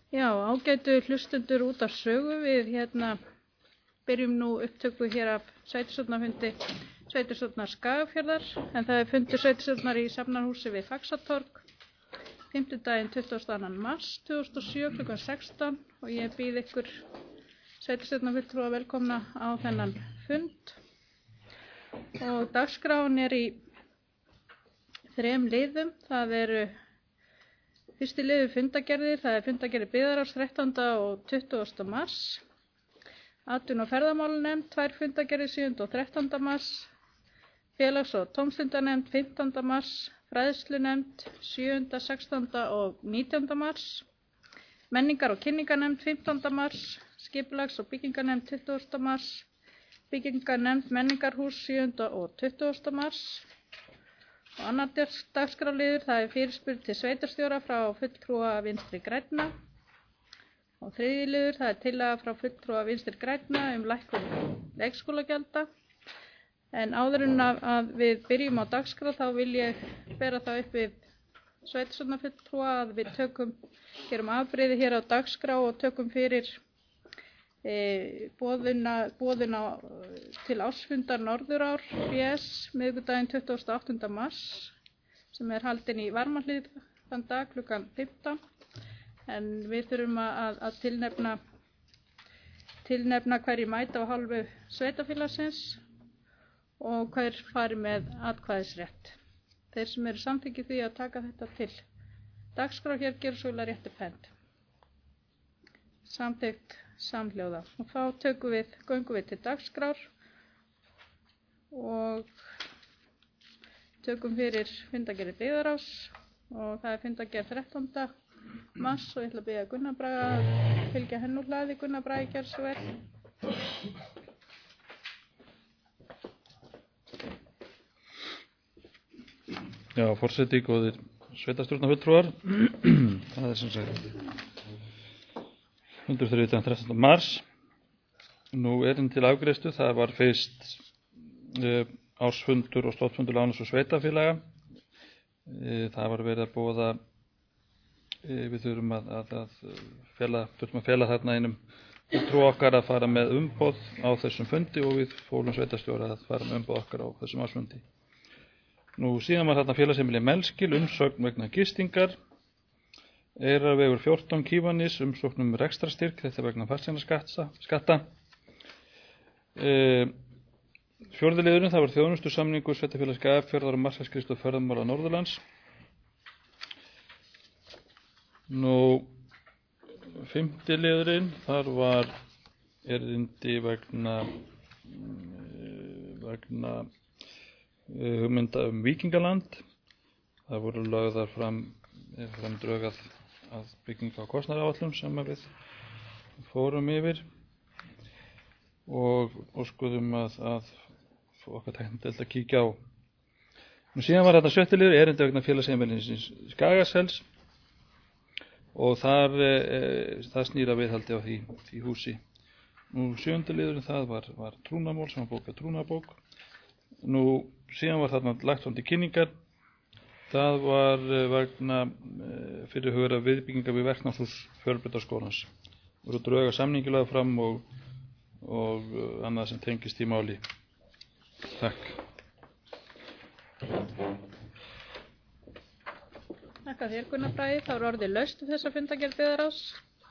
Já, ágætu hlustundur út af sögu. Við byrjum nú upptöku hér af sveitarstjórnarfundi sveitarstjórnar Skagafjarðar, en það fundur sveitarstjórnar í Safnarhúsi við Faxatorg, fimmtudaginn 22. mars 2007 kl. 16 og ég býð ykkur sveitarstjórnarfulltrúa velkomna á þennan fund. Og dagskráin í 3 liðum. Það eru fyrsti liður fundagerðir, það er fundagerðir byggðarráðs 13. og 20. mars, atvinnu- og ferðamálanefnd 2 fundagerðir 7. og 13. mars, félags- og tómstundanefnd 15. mars, fræðslunefnd 7., 16. og 19. mars, menningar- og kynningarnefnd 15. mars, skipulags- og byggingarnefnd 20. mars, byggingarnefnd menningarhús 7. og 20. mars. Og annar dagskráliður, það er fyrirspurn til sveitarstjóra frá fulltrúa Vinstri grænna. Og þriðji liður, það er tillaga frá fulltrúa Vinstri grænna lækkun leikskólagjalda. En áður en að við byrjum á dagskrá þá vil ég bera það upp við sveitarstjórnarfulltrúa að við gerum afbrigði hér á dagskrá og tökum fyrir boðuna til ársfundar Norðurár BS miðvikudaginn 28. mars sem er haldinn í Varmahlíð þann dag klukkan 15. En við þurfum að tilnefna hverjir mæta á hálfu sveitarfélagsins og hver fari með atkvæðisrétt. Þeir sem eru samþykkir því að taka þetta til dagskrá hér gera svo réttu pent. Samþykkt samhljóða. Og þá göngum við til dagskrár og tökum fyrir fundagerð byggðarráðs og það er fundagerð 13. mars og ég ætla að biðja Gunnar Braga að fylgja henn úr hlaði. Gunnar Bragi, gjörðu svo vel. Já, forseti, góðir sveitarstjórnarfulltrúar. Það er sem sagt 13. mars. Nú til afgreiðslu, það var fyrst ársfundur og stofnfundur lánas- og sveitarfélaga. Það var verið að boða, við þurfum að fela þarna einum fulltrúa okkar að fara með umboð á þessum fundi og við fólum sveitarstjóra að fara með umboð okkar á þessum ársfundi. Nú síðan var þarna félagsheimili Melskil, umsögn vegna gistingar. Eyrarvegur 14 Kívanis, umsókn rekstrarstyrk, þetta vegna fasteignaskatta. 4. liðurinn, það var þjónustusamningur sveitarfélags Skagafjarðar og markaðsskrifstofu ferðamála Norðurlands. Nú 5. liðurinn, þar var erindi vegna hugmynda Víkingaland. Það voru lagðar fram drög að bygginga á kostnaðaráætlun sem við fórum yfir og óskuðum að okkar tæknideild að kíkja á. Nú síðan var þetta 7. liður erindi vegna félagsheimilisins Skagasells og það snýr að viðhaldi á því húsi. Nú 7. liðurinn það var trúnamál sem var bókað trúnabók. Nú síðan var þarna lagt fram til kynningar. Það var vegna fyrirhugaðra viðbygginga við verknámshús Fjölbrautaskólans. Voru drög að samningi lagðar fram og annað sem tengist í máli. Takk. Takk að þér, Gunnar Bragi. Þá orðið laust þessa fundagerð byggðarráðs.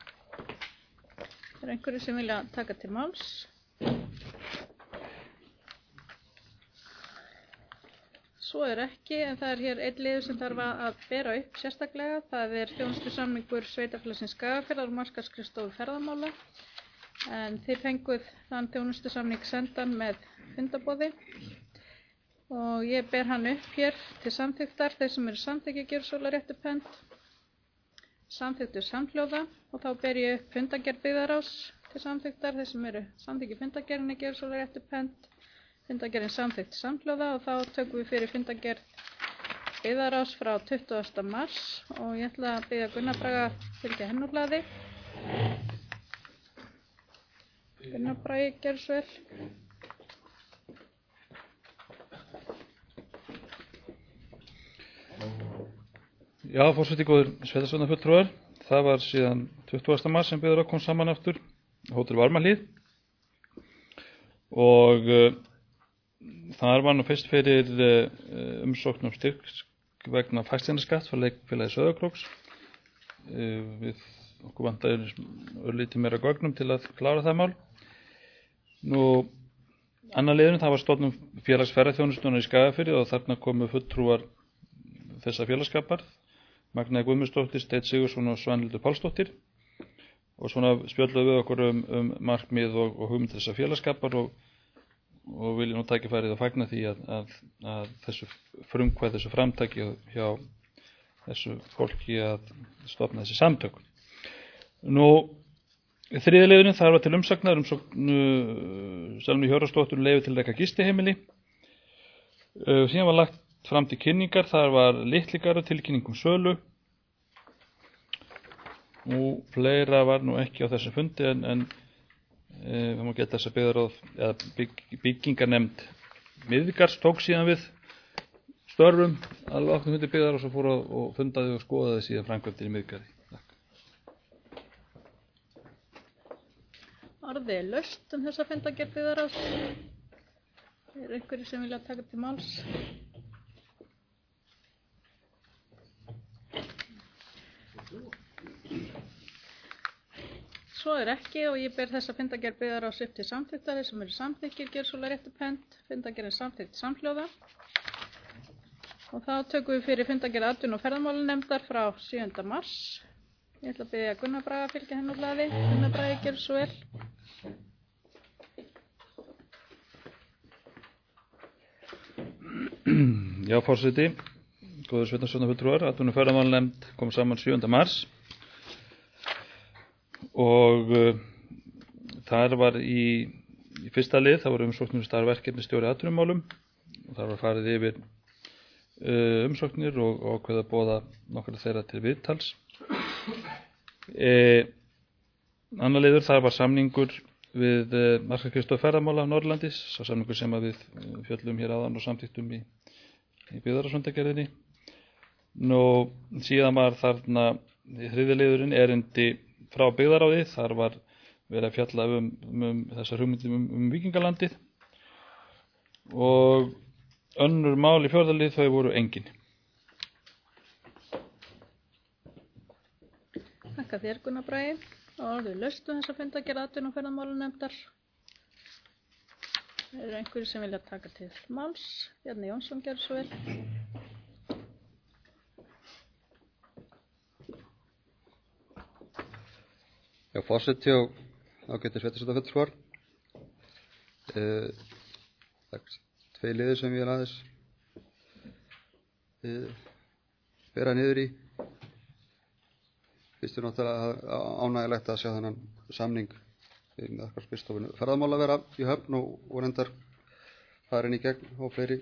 Er einhverju sem vilja taka til máls? Svo er ekki, en það er hér einn liður sem þarf að bera upp sérstaklega. Það er þjónustusamningur sveitarfélagsins Skagafjarðar og markaðsskrifstofu ferðamála. En þið fenguð þann þjónustusamning sendan með fundaboði og ég ber hann upp hér til samþykktar. Þeir sem eru samþykki gera svo réttu pent. Samþykktu samhljóða og þá ber ég upp fundagerð byggðarráðs til samþykktar. Þeir sem eru samþykki fundagerðinni gera svo réttu pent. Fundagerðin samþykkt samhljóða og þá tökum við fyrir fundagerð byggðarráðs frá 20. mars og ég ætla að biðja Gunnar Braga að fylgja henn úr hlaði. Gunnar Bragi, gjörðu svo vel. Já, forseti, góðir sveitarstjórnarfulltrúar. það var síðan 20. mars sem byggðarráð kom saman aftur Hótel Varmahlíð og þar var nú fyrst fyrir umsókn styrk vegna fasteignarskatt frá Leikfélagi Sauðárkróks. Við okkur vantaði örlítið meira gögnum til að klára það mál. Nú annar liðurinn, það var stofnun félags ferðaþjónustunnar í Skagafirði og þarna komu fulltrúar þessa félagskapar, Magnea Guðmundsdóttir, Steinn Sigurðsson og Svanhildur Pálsdóttir, og svona spjölluðu við okkur markmið og hugmyndir þessa félagskapar og vilja nú tækifærið að fagna því að þessu frumkvæði, þessu framtaki hjá þessu fólki að stofna þessi samtök. Nú þriði liðurinn, þar var til umsagnar Selmu Hjörvarsdóttur leyfi til að reka gistiheimili. Síðan var lagt fram til kynningar, þar var litligara tilkynningum sölu. Nú fleira var nú ekki á þessum fundi en við má geta þess að byggðarráð eða byggingarnefnd Miðgarðs tók síðan við störfum alveg ákveðnum fundi byggðarráðs og fór og fundaði og skoðaði síðan framkvæmdir í Miðgarði. Orðið laust þessa fundagerð byggðarráðs. Einhverjir sem vilja taka til máls? Svo ekki og ég ber þessa fundagerð byggðarráðs upp til samþykktar. Þeir sem eru samþykkir gjör svo rétt upp hönd. Fundagerð er samþykkt samhljóða. Og þá tökum við fyrir fundagerð atvinnu- og ferðamálanefndar frá 7. mars. Ég ætla að biðja Gunnar Braga að fylgja henni á blaði. Gunnar Bragi, gjörðu svo vel. Já, forseti, góður sveitarstjórnarfulltrúar, atvinnu- og ferðamálanefnd kom saman 7. mars og þar var í fyrsta lið, það var umsóknir starfverkefnisstjóri atvinnumálum og þar var farið yfir umsóknir og ákveðið að boða nokkra þeirra til viðtals. Annar liður, þar var samningur við Markaðskrifstofu ferðamála á Norðurlandi, sá samningur sem að við fjöllum hér áðan og samþykktum í byggðarráðsfundargerðinni. Nú síðan var þarna í þriðja liðurinn erindi frá byggðarráði, þar var verið að fjalla þessar hugmyndir Víkingalandið og önnur mál í fjórða lið, þau voru engin. Þakka þér Gunnar Bragi og orðið laust þessa fundagerð atvinnu- og ferðamálanefndar. Eru einhverjir sem vilja taka til máls? Bjarni Jónsson, gjörðu svo vel. Já, forseti og ágættir sveitarstjórnarfulltrúar. Það er tvei liðir sem ég vil aðeins bera niður í. Fyrst er náttúrulega ánægjulegt að sjá þennan samning við Markaðskrifstofu ferðamála vera í höfn og reyndar farin í gegn og fleiri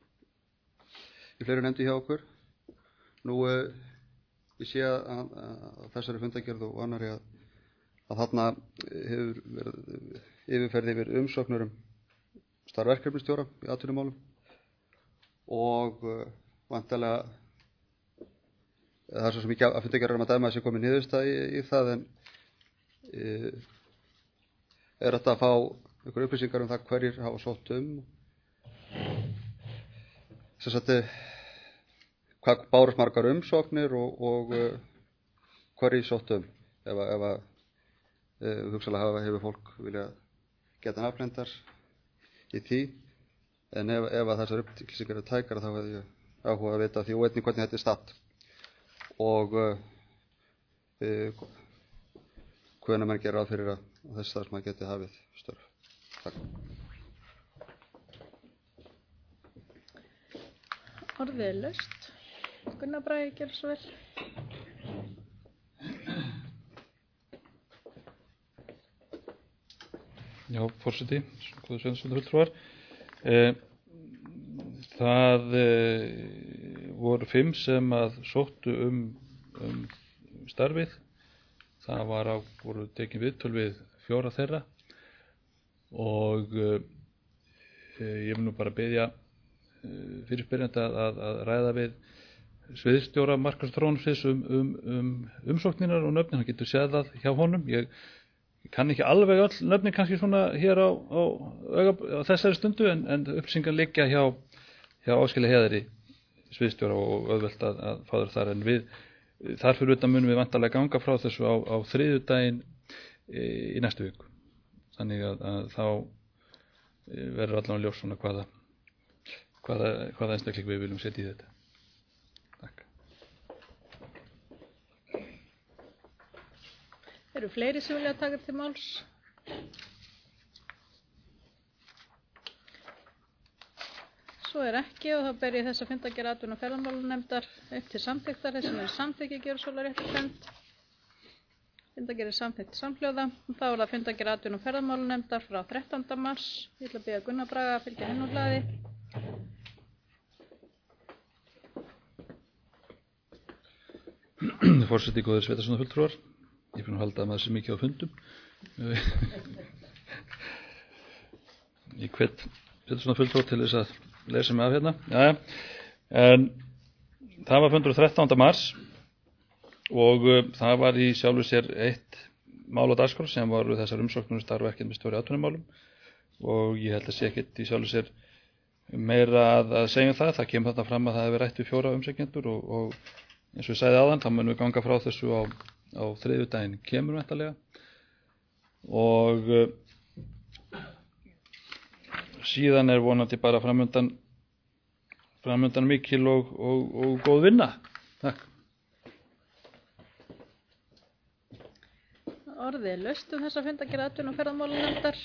nefndi hjá okkur. Nú ég sé að þessari fundagerð og annari að þarna hefur verið yfirferð yfir umsóknir starfverkefnisstjóra í atvinnumálum og væntanlega það er svo sem ekki að fundagerðar að dæma að sé komið niðurstaða í það en er þetta að fá einhver upplýsingar það hverjir hafa sótt sem sagt hvað bárust margar umsóknir og hverjir sótt ef að hugsalega hefur fólk vilja geta nafnlendar í því en ef að þessar upplýsingar eru tækar þá hefði ég áhuga að vita því og einnig hvernig þetta er statt og hvenær menn gera ráð fyrir að þess að maður geti hafið störf. Takk. Orðið laust. Gunnar Bragi, gjörðu svo vel. Já, forseti, góður sveitarstjórnarfulltrúar. Það voru 5 sem að sóttu starfið. Það voru tekin viðtöl við 4 þeirra og ég vil nú bara biðja fyrirspyrjanda að ræða við sviðstjóra Markús Þróunarsviðs umsókninar og nöfnin, hann getur séð það hjá honum. Ég kann ekki alveg öll nöfnin kannski svona hér á þessari stundu, en upplýsingar liggja hjá Áskeli Heiðari sviðstjóra og auðvelt að fá þær þar, en þar fyrir utan munum við vantarlega ganga frá þessu á þriðjudaginn í næstu viku. Þannig að þá verður allavega ljós svona hvaða einstakling við viljum setja í þetta. Takk. Eru fleiri sem vilja taka til máls? Svo ekki og þá ber ég þessa fundargerð atvinnu- og ferðamálanefndar upp til samþykktar. Þeir sem eru samþykki gjörsamlega réttarkennd. Fundargerð er samþykkt samhljóða. Þá er það fundargerð atvinnu- og ferðamálanefndar frá 13. mars. Ég ætla að biðja Gunnar Braga að fylgja henni úr hlaði. Forseti, góðir sveitarstjórnarfulltrúar. Ég finn að halda að maður sé mikið á fundum. Ég hvet sveitarstjórnarfulltrúar til þess að lesa mig af hérna. Jæja. En það var fundur 13. mars og það var í sjálfu sér eitt mál á dagskrá sem voru þessar umsóknir starfa ekki með stjóri atvinnumálum, og ég held að sé ekkert í sjálfu sér meira að segja það. Það kemur þarna fram að það hefur rætt við 4 umsækjendur og eins og ég sagði áðan, þá munum við ganga frá þessu á þriðjudaginn kemur væntanlega, og síðan er vonandi bara framundan mikil og góð vinna. Takk. Orðið er laust þessa fundargerð atvinnu- og ferðamálanefndar.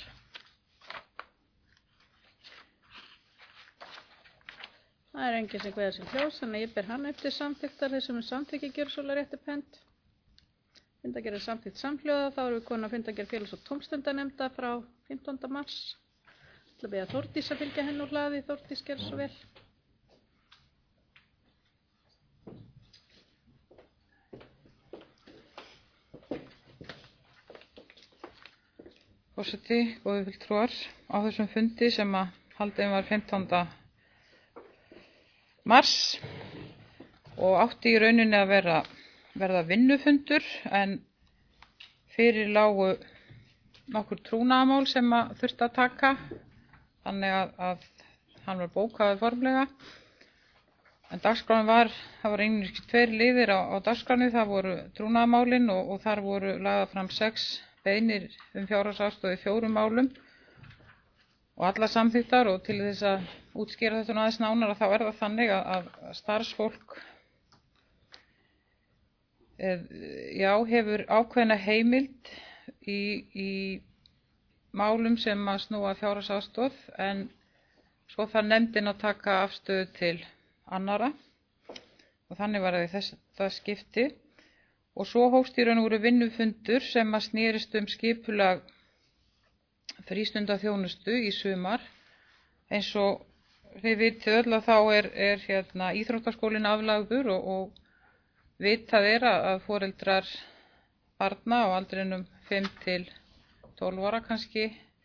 Það er enginn sem kveður sér hljós, þannig að ég ber hann upp til samþykktar. Þeir sem samþykki gjörsamlega réttarkennd. Fundargerð er samþykkt samhljóða. Þá erum við komin að fundargerð félags- og tómstundanefndar frá 15. mars. Ég ætla að biðja Þórdís að fylgja henni úr hlaði. Þórdís gerði svo vel. Forseti, góðir fulltrúar, á þessum fundi sem að haldinn var 15. mars og átti í rauninni að verða vinnufundur, en fyrir lágu nokkur trúnaðarmál sem að þurfti að taka, þannig að hann var bókaður formlega. En dagskráin það var einungis 2 liðir á dagskráni, það voru trúnaðarmálin og þar voru lagðar fram 6 beiðnir fjárhagsaðstoð í 4 málum og allar samþykktar. Og til þess að útskýra þetta aðeins nánar, þá er það þannig að starfsfólk hefur ákveðna heimild í málum sem að snúa fjárhagsaðstoð, en svo þarf nefndin að taka afstöðu til annara, og þannig var það skipti. Og svo hófst í raun og veru vinnufundur sem að snerist skipulag frístundaþjónustu í sumar. Eins og þið vitið öll að þá er íþróttaskólinn aflagður og vitað er að foreldrar barna á aldrinum 5 til 12 ára kannski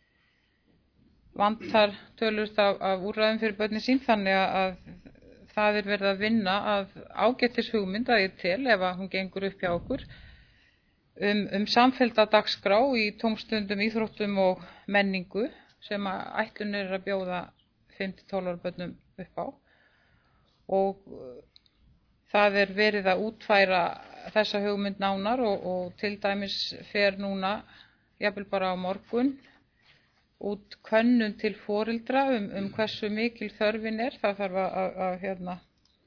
vantar töluvert af úrræðum fyrir börnin sín, þannig að það er verið að vinna að ágætis hugmynd að ég tel, ef að hún gengur upp hjá okkur, samfellda dagskrá í tómstundum, íþróttum og menningu sem að ætlun er að bjóða 5 til 12 ára börnum upp á. Og það er verið að útfæra þessa hugmynd nánar og til dæmis fer núna, jafnvel bara á morgun, út könnun til foreldra hversu mikil þörfin er. Það þarf að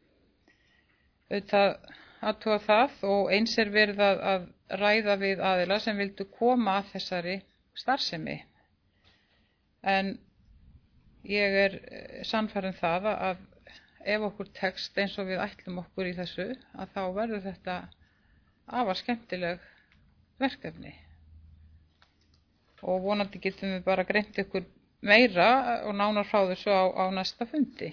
athuga það, og eins er verið að ræða við aðila sem vildu koma að þessari starfsemi. En ég er sannfærð það að ef okkur tekst eins og við ætlum okkur í þessu, að þá verður þetta afar skemmtileg verkefni. Og vonandi getum við bara greint ykkur meira og nánar frá þessu á næsta fundi.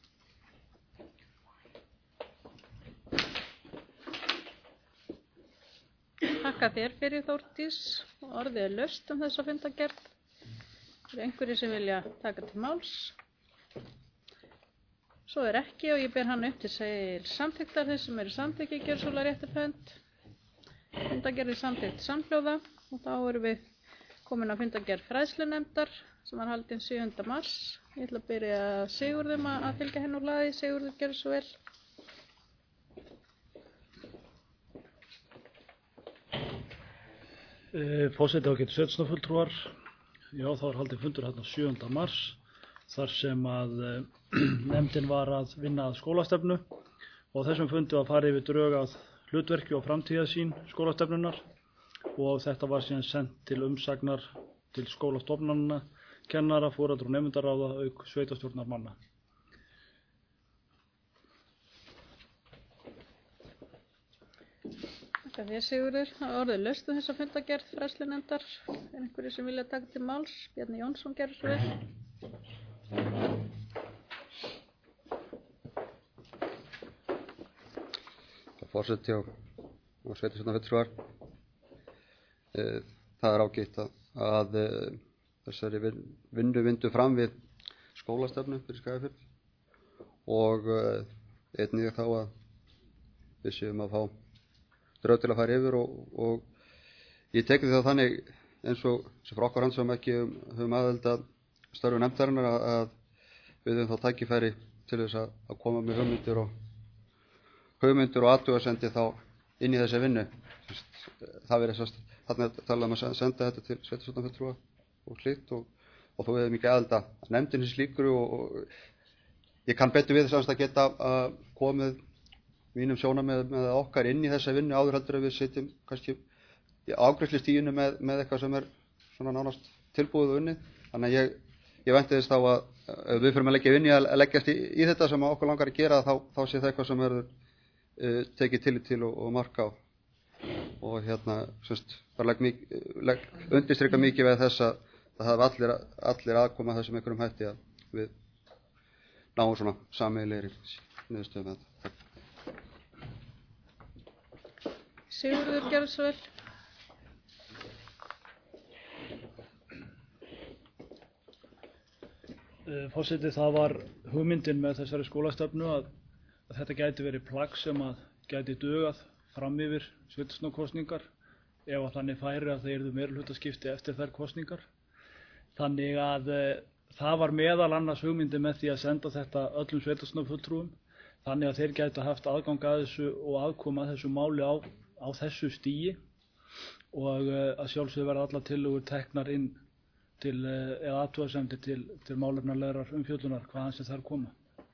Þakka þér fyrir, Þórdís. Orðið er laust þessa fundargerð. Er einhverjir sem vilja taka til máls? Svo er ekki og ég ber hann upp til samþykktar þeir sem eru samþykki gjörsamlega. Fundargerð samþykkt samhljóða og þá erum við komin að fundargerð fræðslunefndar sem var haldin 7. mars. Ég ætla að byrja Sigurðum að fylgja henni úr hlaði. Sigurður, gerðu svo vel. Forseti ágætu sveitarstjórnarfulltrúar. Já, þá var haldin fundur hérna 7. mars þar sem að nefndin var að vinna að skólastefnu og á þessum fundi var farið yfir drög að hlutverki og framtíðarsýn skólastefnunar og þetta var síðan sendt til umsagnar til skólastofnanna, kennara, foreldra og nemendaráða auk sveitarstjórnarmanna. Þakka þér, Sigurður. Orðið laust þessa fundargerð fræðslunefndar. Er einhverju sem vilja taka til máls? Bjarni Jónsson gerði svo vel. Forseti og sveitarstjórnarfulltrúar. Það er ágætt að þessari vinnu vindu fram við skólastefnu fyrir Skagafjörð og einnig þá að við séum að fá drög til að fara yfir og ég tek því þá þannig eins og sem frá okkar hand sem ekki höfum aðild að störfu nefndarinnar að við höfum þá tækifæri til þess að koma með hugmyndir og athugasemdir þá inn í þessi vinnu. Það verið þarna talað að senda þetta til sveitarstjórnarfulltrúa og slíkt og þú hefur mikið aðild að nefndinni slíkru og ég kann betur við þess að geta komið mínum sjónarmið með okkar inn í þessa vinnu áður heldur að við sitjum kannski í afgreiðslustiginu með eitthvað sem er svona nánast tilbúið og unnið. Þannig að ég vænti þess þá að ef við fyrir að leggja vinni að leggjast í þetta sem okkur langar að gera þá sé það eitthvað sem verður tekið tillit til og marka á. Og bara undirstrika mikið við þess að það hafa allir aðkoma að þessum einhverjum hætti að við náum svona sameiginlegri niðurstöðu með þetta. Sigurður, gerðu svo vel. Forseti, það var hugmyndin með þessari skólastefnu að þetta gæti verið plagg sem að gæti dugað fram yfir sveitarstjórnarkosningar ef að þannig færi að það yrðu meirihlutaskipti eftir þær kosningar. Þannig að það var meðal annars hugmyndin með því að senda þetta öllum sveitarstjórnarfulltrúum þannig að þeir gætu haft aðgang að þessu og aðkoma að þessu máli á þessu stigi og að sjálfsögðu verða allar tillögur teknar inn til eða athugasemdir til málefnalegrar umfjöllunar hvaðan sem þær koma.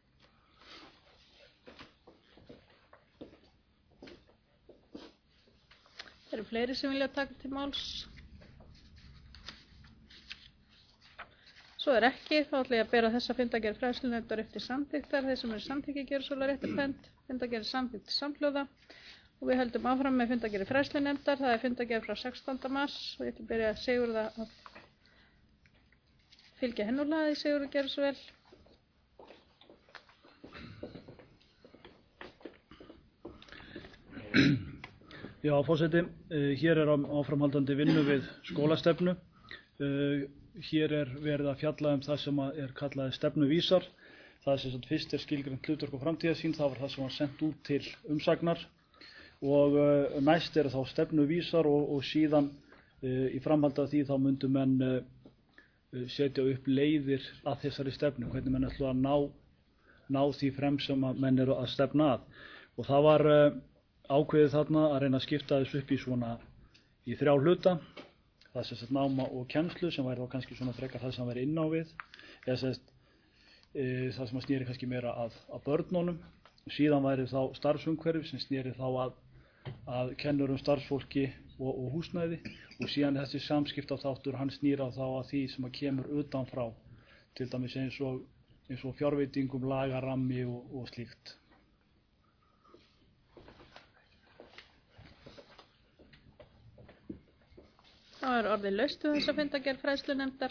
Eru fleiri sem vilja taka til máls? Svo er ekki, þá ætla ég að bera þessa fundargerð fræðslunefndar upp til samþykktar. Þeir sem eru samþykki gjörsamlega réttarpend. Fundargerð samþykkt samhljóða og við höldum áfram með fundargerð fræðslunefndar. Það er fundargerð frá 16. mars og ég ætla að byrja að Sigurða að fylgja henni úr hlaði. Sigurður, gerðu svo vel. Já, forseti, hér er áframhaldandi vinnu við skólastefnu. Hér er verið að fjalla það sem er kallað stefnuvísar. Það er sem sagt fyrst skilgreint hlutverk og framtíðarsýn, það var það sem var sendt út til umsagnar og næst þá stefnuvísar og síðan í framhaldi af því þá myndu menn setja upp leiðir að þessari stefnu, hvernig menn ætla að ná því frem sem að menn eru að stefna að. Og það var ákveðið þarna að reyna að skipta þessu upp í 3 hluta. Það er sem sagt náma og kennslu sem væri þá kannski svona frekar það sem væri inn á við, eða það sem snýri kannski meira að börnunum. Síðan væri þá starfsumhverfi sem snýri þá að kennurum, starfsfólki og húsnæði og síðan þessi samskiptaþáttur hann snýra þá að því sem að kemur utanfrá, til dæmis eins og fjárveitingum, lagarammi og slíkt. Það er orðið laust þess að fundargerð fræðslunefndar.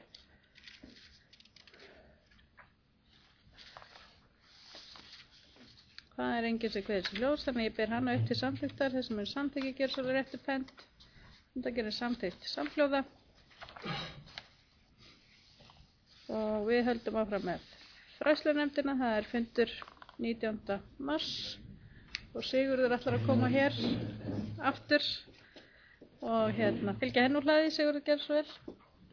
Það er enginn sem kveður sér ljós, þannig ég ber hana upp til samþykktar. Þeir sem eru samþykki gjörsamlega réttarpend. Fundargerð er samþykkt samhljóða. Og við höldum áfram með fræðslunefndina. Það er fundur 19. mars og Sigurður ætlar að koma hér aftur og fylgja henn úr hlaði. Sigurður, gerðu svo vel.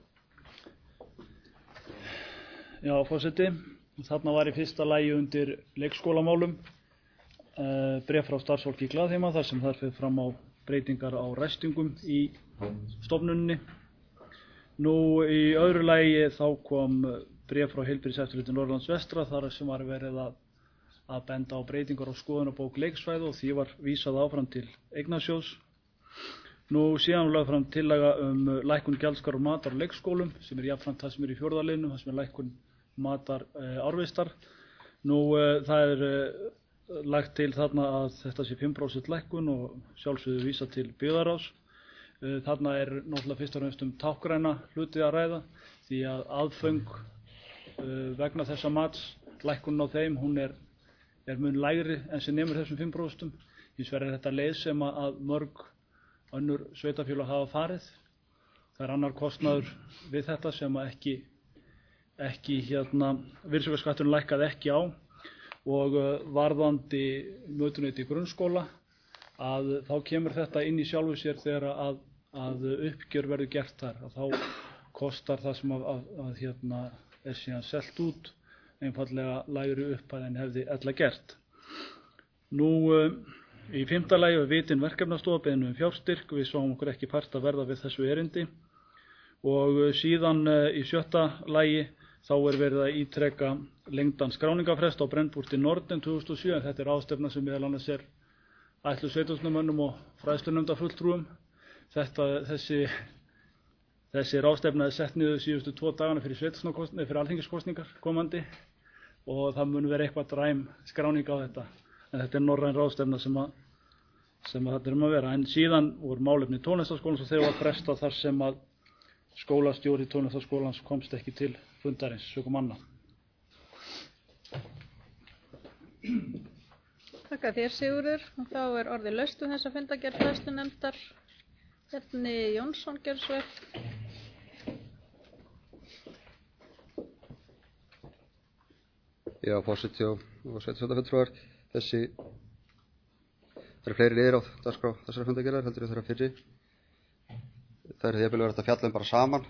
Já, forseti, þarna var í fyrsta lagi undir leikskólamálum bréf frá starfsfólki í Glaðheima þar sem þar fer fram á breytingar á ræstingum í stofnuninni. Nú í öðru lagi þá kom bréf frá Heilbrigðiseftirliti Norðurlands vestra þar sem var verið að benda á breytingar á skoðunarbók leiksvæða og því var vísað áfram til Eignasjóðs. Nú síðan lögð fram tillaga lækkun gjaldskrár og matar á leikskólum sem jafnframt það sem í 4. liðnum, það sem lækkun matar árvistar. Nú það lagt til þarna að þetta sé 5% lækkun og sjálfsögðu vísa til byggðarráðs. Þarna náttúrulega fyrst og fremst táknræna hluti að ræða því að aðföng vegna þessa mats, lækkunin á þeim, hún er mun lægri en sem nemur þessum 5%. Hins vegar þetta leið sem að mörg önnur sveitarfélög hafa farið. Það annar kostnaður við þetta sem að ekki virðisaukaskatturinn lækkaði ekki á og varðandi mötuneyti í grunnskóla að þá kemur þetta inn í sjálfu sér þegar að uppgjör verður gert þar. Að þá kostar það sem að síðan selt út einfallega lægri upphæð en hefði ella gert. Nú í 5. lagi við vitin verkefnastofa beiðni fjárstyrk. Við sáum okkur ekki fært að verða við þessu erindi. Og síðan í 7. lagi þá verið að ítreka lengdan skráningafrest á Brennbúrti Norden 2007 en þetta ráðstefna sem meðal annars ætluð sveitarstjórnarmönnum og fræðslunefndarfulltrúum. Þessi ráðstefna sett niður síðustu 2 dagana fyrir alþingiskosningar komandi og það mun vera eitthvað dræm skráning á þetta. En þetta norræn ráðstefna sem þetta að vera. En síðan voru málefni tónlistarskólans og þeir var frestað þar sem að skólastjóri tónlistarskólans komst ekki til fundarins sökum annað. Þakka þér, Sigurður. Og þá orðið laust þessa fundargerð fræðslunefndar. Bjarni Jónsson, gjörðu svo vel. Já, forseti og sveitarstjórnarfulltrúar, það eru fleiri liðir á dagskrá þessara fundargerðar heldur en þeirra fyrri. Það er jafnvel verið að fjalla bara saman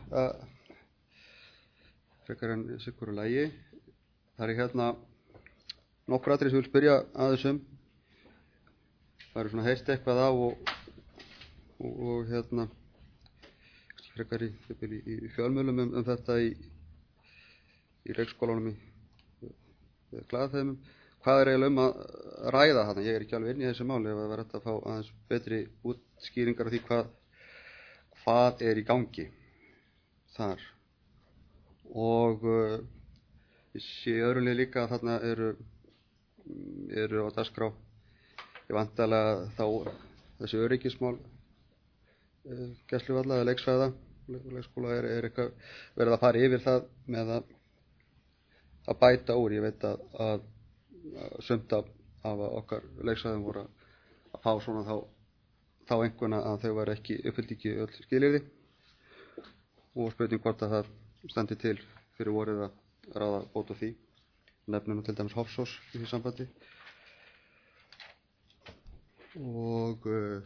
frekar en sikkur og lagi. Það er nokkur atriði sem ég vil spyrja aðeins Það eru heyrt eitthvað á og frekar í fjölmiðlum þetta í leikskólanum í Glaðheimum. Hvað er eiginlega að ræða þarna? Ég er ekki alveg inn í þessu máli ef það var hægt að fá aðeins betri útskýringar á því hvað er í gangi þar. Og ég sé öðrulega líka að þarna eru á dagskrá væntanlega þá þessi öryggismál gæsluvalla eða leiksvæða. Leikskóla er eitthvað verið að fara yfir það með að bæta úr. Ég veit að sumt af okkar leiksvæðum voru að fá svona þá einhverna að þau var uppfyllt ekki öll skilyrði og spurning hvort að það standi til fyrir vorið að ráða bót á því. Nefnum til dæmis Hofsós í því sambandi. Og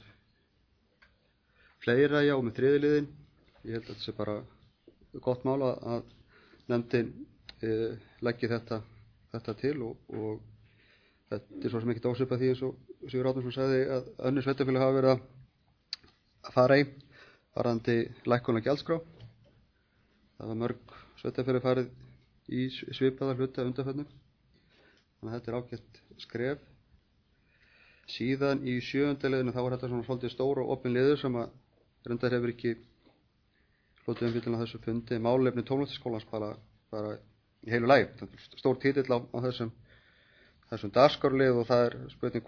fleira með 3. liðinn. Ég held að þetta sé bara gott mál að nefndin leggi þetta til og þetta svo sem ekkert ósvipað því eins og Sigur Árnason sagði að önnur sveitarfélög hafa verið að fara í varðandi lækkun á gjaldskrá. Það var mörg sveitarfélög farið í svipaða hluti af undanförnum. Þannig að þetta er ágætt skref. Síðan í 7. liðinu þá var þetta svona svolítið stór og opin liður sem að reyndar hefur ekki hlotið umfjöllun á þessu fundi. Málefni tónlistarskólans bara í heilu lagi. Stór titill á þessum dagskrárlið og það er spurning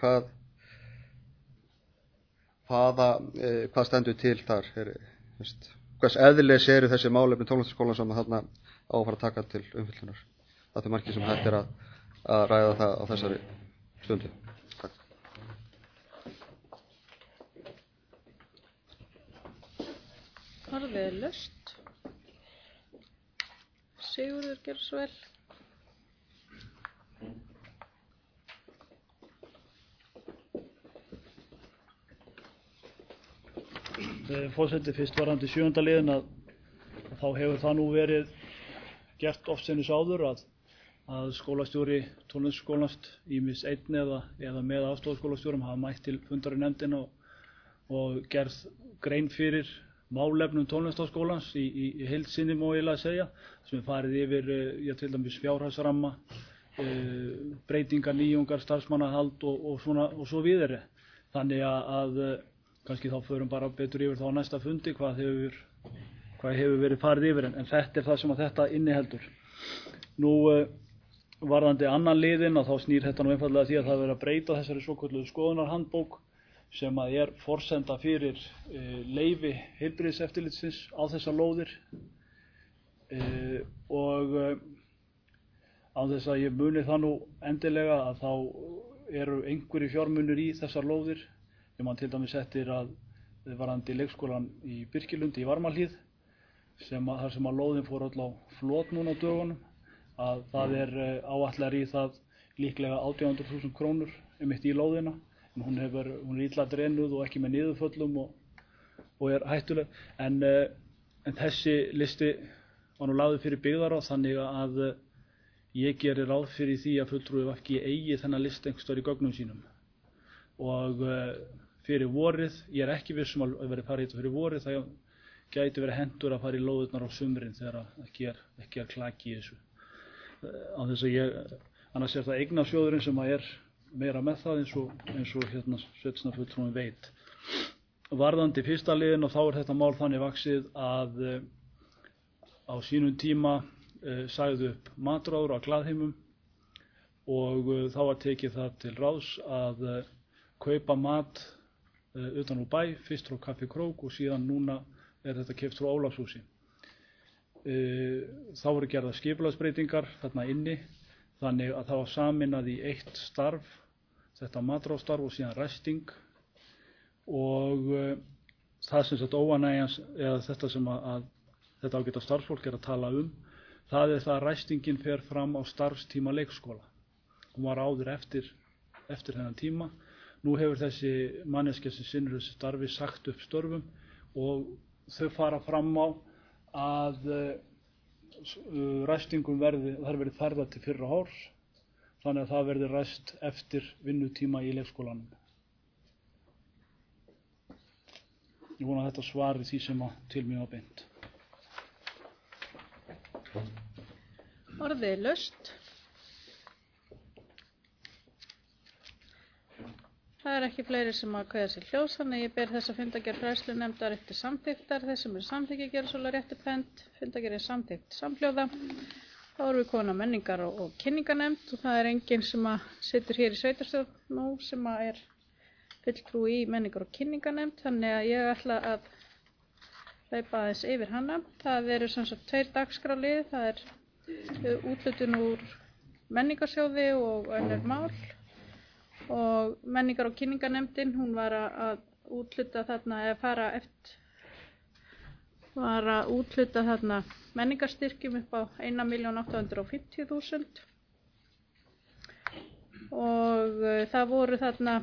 hvað stendur til þar. Hvers eðlis eru þessi málefni tónlistarskólans sem þarna á að fara að taka til umfjöllunar. Það er margir sem hægt er að ræða það á þessari stundu. Takk. Orðið laust. Sigurður, gjörðu svo vel. Forseti, fyrst varðandi 7. liðinn að þá hefur það nú verið gert oftsinnis áður að skólastjóri tónlistarskólans ýmis einn eða með aðstoðarskólastjórum hafa mætt til fundar í nefndina og gerð grein fyrir málefnum tónlistarskólans í heild sinni má eiginlega segja, sem er farið yfir til dæmis fjárhagsramma, breytingar, nýjungar, starfsmannahald og svo videre. Þannig að kannski þá förum bara betur yfir þá á næsta fundi hvað hefur verið farið yfir, en þetta er það sem að þetta inniheldur. Nú varðandi annan liðinn að þá snýr þetta nú einfaldlega því að það verið að breyta þessari svokölluðu skoðunarhandbók sem að er forsenda fyrir leyfi heilbrigðiseftirlitsins á þessar lóðir og án þess að ég muni það nú endilega að þá eru einhverjir fjármunir í þessar lóðir. Ég man til dæmis eftir að varðandi leikskólan í Birkilundi í Varmahlíð þar sem að lóðin fór öll á flot núna á dögunum, að það er áætlar í það líklega 18.000 krónur einmitt í lóðina, en hún er illa drenuð og ekki með niðurföllum og er hættuleg, en þessi listi var nú lagður fyrir byggðarráð, þannig að ég gerir ráð fyrir því að fulltrúi VG eigi þennan lista einhvers staðar í gögnum sínum og fyrir vorið, ég er ekki viss að verið farið þetta fyrir vorið, það gæti verið hentur að fara í lóðurnar á sumrin þegar ekki er klaki í þessu. Á þess að annars er það eignasjóðurinn sem að er meira með það eins og sveitarstjórnarfulltrúinn veit. Varðandi fyrsta liðinn og þá er þetta mál þannig vaxið að á sínum tíma sagði upp matráður á Glaðheimum og þá var tekið það til ráðs að kaupa mat utan úr bæ, fyrst frá Kaffi Krók og síðan núna er þetta keypt frá Ólafshúsi. Þá voru gerðar skipulagsbreytingar þarna inni, þannig að það var sameinað í eitt starf, þetta matráðsstarf og síðan ræsting og það sem sagt óánægjans eða þetta sem að þetta ágæta starfsfólk er að tala það er það að ræstingin fer fram á starfstíma leikskóla. Hún var áður eftir þennan tíma. Nú hefur þessi manneskja sem sinnir þessu starfi sagt upp störfum og þau fara fram á að ræstingum verði færðar til fyrra árs, þannig að það verði ræst eftir vinnutíma í leikskólanum. Ég vona að þetta svari því sem til mig var beint. Orðið er laust. Það er ekki fleiri sem að kveða sér hljóðs, þannig ég ber þessa fundargerð fræðslunefndar eftir samþykktar. Þeir sem eru samþykki gera svolítið rétti pent. Fundargerð er samþykkt samhljóða. Þá erum við komin á menningar og kynningarnefnd og það er enginn sem að situr hér í sveitarstjórn nú sem að er fulltrúi í menningar og kynningarnefnd, þannig að ég ætla að hlaupa aðeins yfir hana. Það eru sem sagt 2 dagskrárlið, það er úthlutun úr menningarsjóði og önnur mál og menningar og kynningarnefndin, hún var að úthluta þarna var að úthluta þarna menningarstyrkjum upp á 1.850.000 og það voru þarna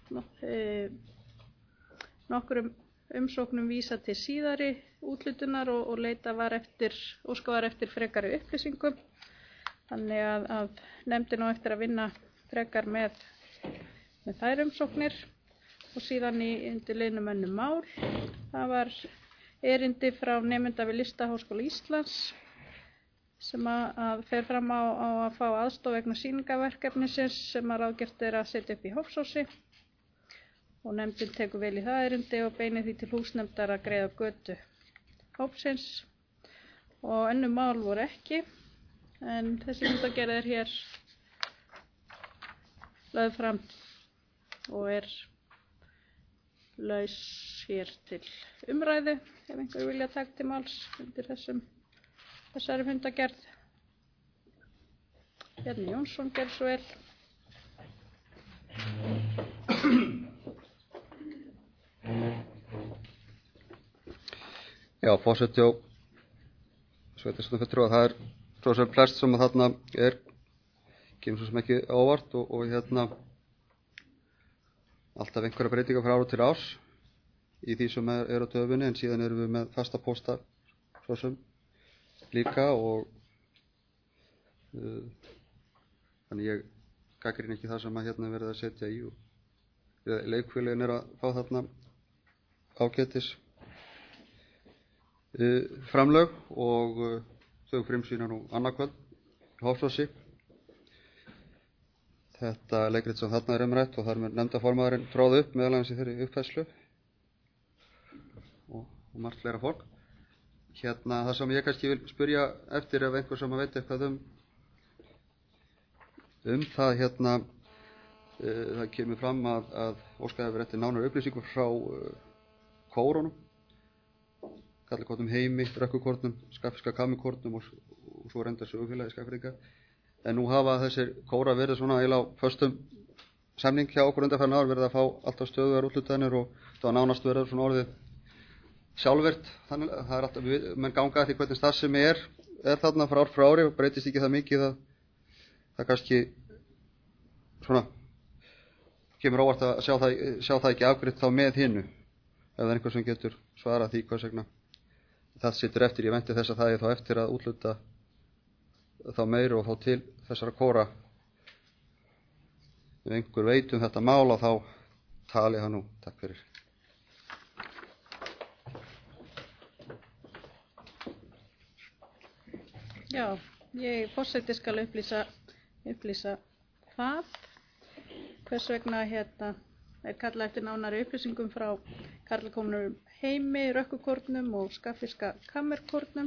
nokkrum umsóknum vísa til síðari úthlutunar og óskað var eftir frekari upplýsingum, þannig að nefndin á eftir að vinna frekar með þær umsóknir og síðan undir liðnum önnur mál. Það var erindi frá nemenda við Listaháskóla Íslands sem að fer fram á að fá aðstoð vegna sýningarverkefnisins sem að ráðgert er að setja upp í Hofsósi og nefndin tekur vel í það erindi og beinir því til húsnefndar að greiða götu hópsins og önnur mál voru ekki, en þessi fundargerð er hér lögð fram og er laus hér til umræðu ef einhver vilja taka til máls undir þessari fundargerð. Bjarni Jónsson gerði svo vel. Já, forseti og sveitarstjórnarfulltrúar, það er svo sem flest sem að þarna kemur svo sem ekki óvart og alltaf einhverja breytingar frá ári til árs í því sem er á döfunni, en síðan erum við með fasta pósta svo sem líka og þannig ég gagnrýni ekki það sem að hérna verið að setja í og leikfélagin er að fá þarna ágætis framlög og þau frumsýna nú annað kvöld í Hofsósi. Þetta leikrit sem þarna er umrætt og þar með nefndarformaðurinn tróð upp meðal annars í þeirri uppfærslu og margt fleira fólk. Hérna það sem ég kannski vil spyrja eftir ef einhver sem veit eitthvað það hérna það kemur fram að óskað hefur eftir nánari upplýsingur frá kórunum, Karlakornum Heimi, Rökkukornum, Skagfirska Kammerkornum og svo reyndar Sögufélagi Skagfirðinga. En nú hafa þessir kóra verið svona eiginlega á föstum samning hjá okkur undanfarna ár, verið að fá alltaf stöðugar úthlutanir og það var nánast verið svona orðið sjálfvirkt. Þannig að það er alltaf, menn ganga því hvernig starfsemi er þarna frá ári og breytist ekki það mikið að það kannski svona kemur óvart að sjá það ekki afgreitt þá með hinnu. Ef það er einhver sem getur svarað því hvers vegna það situr eftir, ég vænti þess að það er þá eftir að úthluta þá meiri og fá til þessara kóra. Ef einhver veit þetta mál og þá tali það nú. Takk fyrir. Já, forseti skal upplýsa það. Hvers vegna hérna er kallað eftir nánari upplýsingum frá Karlakornum Heimi, Rökkukornum og Skagfirska Kammerkornum.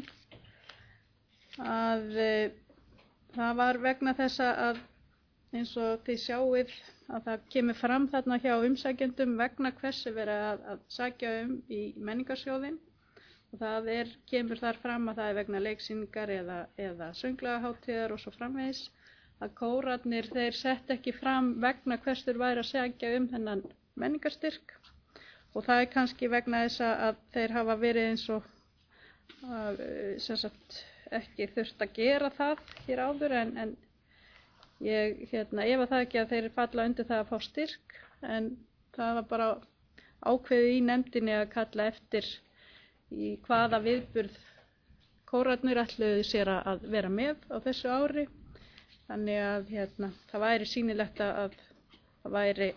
Að það var vegna þess að eins og þið sjáið að það kemur fram þarna hjá umsækjendum vegna hversu verið að sækja í menningarsjóðinn og það kemur þar fram að það er vegna leiksýningar eða sönglagahátíðar og svo framvegis að kórarnir þeir sett ekki fram vegna hvers þeir væri að sækja þennan menningarstyrk og það er kannski vegna þess að þeir hafa verið eins og sem sagt ekki þurft að gera það hér áður en ég efa það ekki að þeir falla undir það að fá styrk en það var bara ákveðið í nefndinni að kalla eftir í hvaða viðburð kórarnir ætluðu sér að vera með á þessu ári þannig að það væri sýnilegt að það væri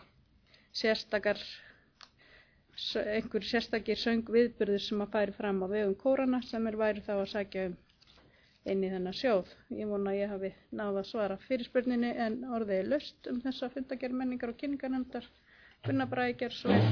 einhver sérstakir söngviðburður sem að færi fram á vegum kórana sem væri þá að sækja inn í þennan sjóð. Ég vona að ég hafi náð að svara fyrirspurninni en orðið er laust þessa fundargerð menningar og kynningarnefndar. Gunnar Bragi gjör svo vel.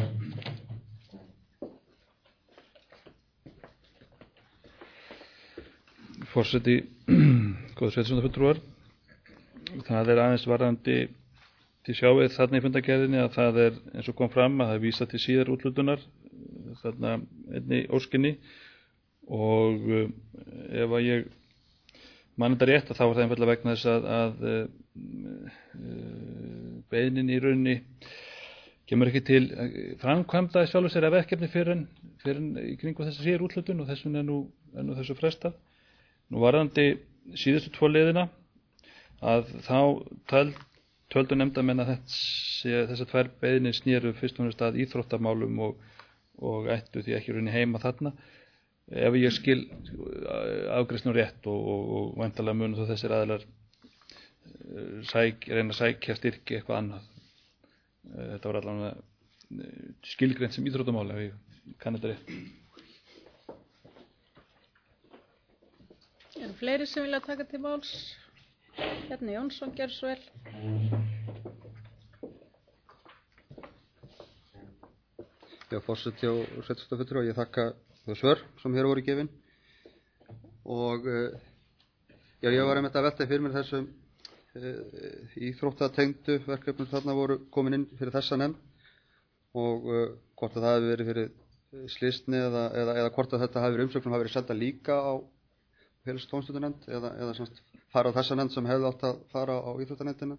Forseti, góður sveitarstjórnarfulltrúar. Það er aðeins varðandi til sjáið þarna í fundargerðinni að það er eins og kom fram að það er vísað til síðar úthlutunar þarna einni óskinni og ef að ég man þetta rétt að þá var það einfaldlega vegna þess að beiðnin í rauninni kemur ekki til framkvæmda sjálfur sér af verkefni fyrir en í kringu þessa síðar úthlutun og þessum er nú þessu frestað. Nú varðandi síðustu 2 liðina að þá töldu nefndarmenn að þessar 2 beiðnir snéru fyrst og fremst að íþróttamálum og ættu því ekki rauninni heima þarna. Ef ég skil afgreiðslunum rétt og væntanlega munu þó þessir aðilar reyna að sækja styrki eitthvað annað. Þetta var allavega skilgreint sem íþróttamál ef ég kann þetta rétt. Eru fleiri sem vilja taka til máls? Bjarni Jónsson gjör svo vel. Já, forseti og sveitarstjórnarfulltrúar og ég þakka þau svör sem hér voru gefin og já, ég var einmitt að velta fyrir mér þessum íþróttatengdu verkefnum þarna voru komin inn fyrir þessa nefnd og hvort að það hefði verið fyrir slysni eða hvort að þetta hafi verið umsögnum hafi verið senda líka á félags- og tómstundunefnd eða semst fara á þessa nefnd sem hefði átt að fara á íþróttanefndina.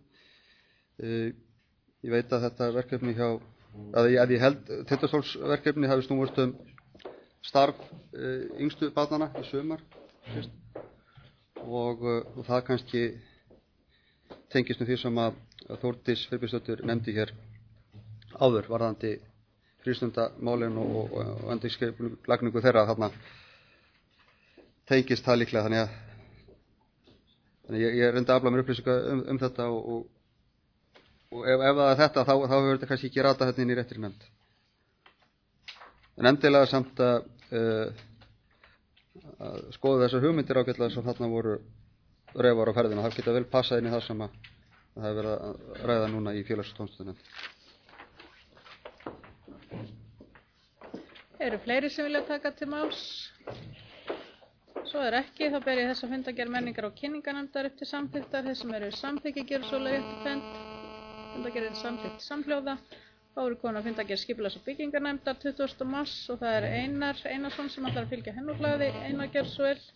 Ég veit að þetta verkefni að ég held Tindastólsverkefni hafi snúist starf yngstu barnanna í sumar og það kannski tengist því sem að Þórdís Friðbjörnsdóttir nefndi hér áður varðandi frístundamálin og endurskipulagningu þeirra þarna tengist það líklega, þannig ég reyndi að afla mér upplýsinga þetta og ef það er þetta þá hefur þetta kannski ekki ratað þetta inn í réttri nefnd. En endilega samt að skoða þessar hugmyndir ágætlega sem þarna voru reifar á ferðinu. Það geta vel passað inn í það sem að það hefur verið að ræða núna í félags- og tómstundunefnd. Eru fleiri sem vilja taka til máls? Svo er ekki, þá ber ég þessa fundargerð menningar og kynningarnefndar upp til samþykktar. Þeir sem eru samþykki gjöra svo leiðtend. Fundargerð er samþykkt samhljóða. Þá eru komin að fundargerð skipulags- og byggingarnefndar 20. mars og það er Einar Einarsson sem ætlar að fylgja henn úr hlaði. Einar, gjörðu svo vel.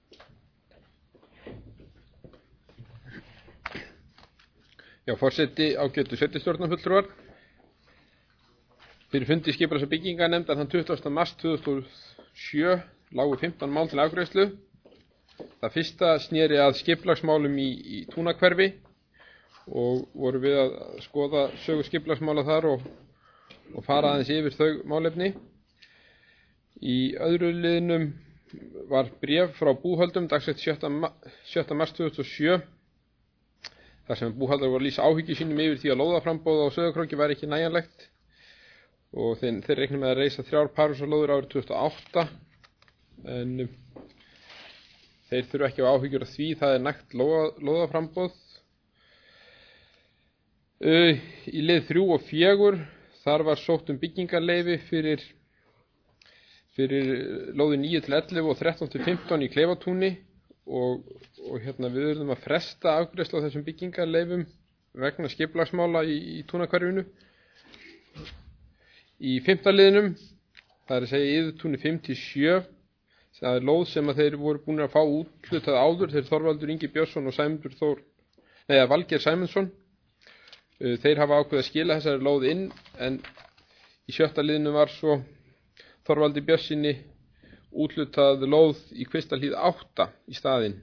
Já, forseti, ágætu sveitarstjórnarfulltrúar. Fyrir fundi skipulags- og byggingarnefndar þann 20. mars 2007 lágu 15 mál til afgreiðslu. Það fyrsta sneri að skipulagsmálum í Túnahverfi og voru við að skoða sögu skipulagsmála þar og fara aðeins yfir þau málefni. Í öðru liðnum var bréf frá búhöldum dagsett 7. mars 2007 þar sem búhaldar voru að lýsa áhyggjum sínum yfir því að lóðaframboð á Sauðárkróki væri ekki nægjanlegt og þeir reikna með að reisa 3 parhúsalóðir árið 2008 en þeir þurfa ekki á áhyggjur af því, það er nægt lóðaframboð. Í lið 3 og 4 þar var sótt byggingarleyfi fyrir lóði 9 til 11 og 13 til 15 í Kleifatúni og við verðum að fresta afgreiðslu á þessum byggingarleyfum vegna skipulagsmála í Túnahverfinu. Í 5. liðnum, það er að segja Yðurtúni 5 til 7, það er lóð sem að þeir voru búin að fá úthlutað áður, þeir Þorvaldur Ingi Björnsson og Valgeir Sæmundsson. Þeir hafa ákveðið að skila þessari lóð inn en í 7. liðnum var svo Þorvaldi Björnssoni úthlutað lóð í Kvistalhlíð 8 í staðinn.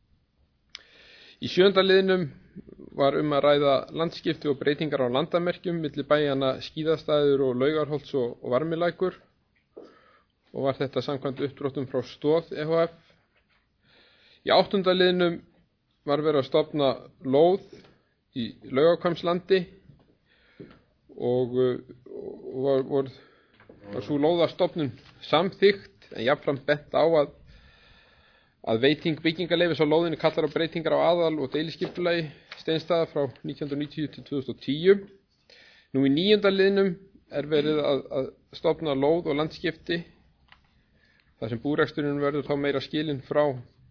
Í 7. liðnum var að ræða landskipti og breytingar á landamerkjum milli bæjanna Skíðastaður og Laugarholts og Varmilækur og var þetta samkvæmt uppdráttum frá Stoð EHF. Í 8. liðnum var verið að stofna lóð í Laugarhvammslandi og var svo lóðarstofnun samþykkt en jafnframt bent á að veiting byggingarleyfis á lóðinni kallar á breytingar á aðal- og deiliskipulagi Steinstaða frá 1990 til 2010. Nú í 9. liðnum er verið að stofna lóð og landskipti þar sem búreksturinn verður þá meira skilinn frá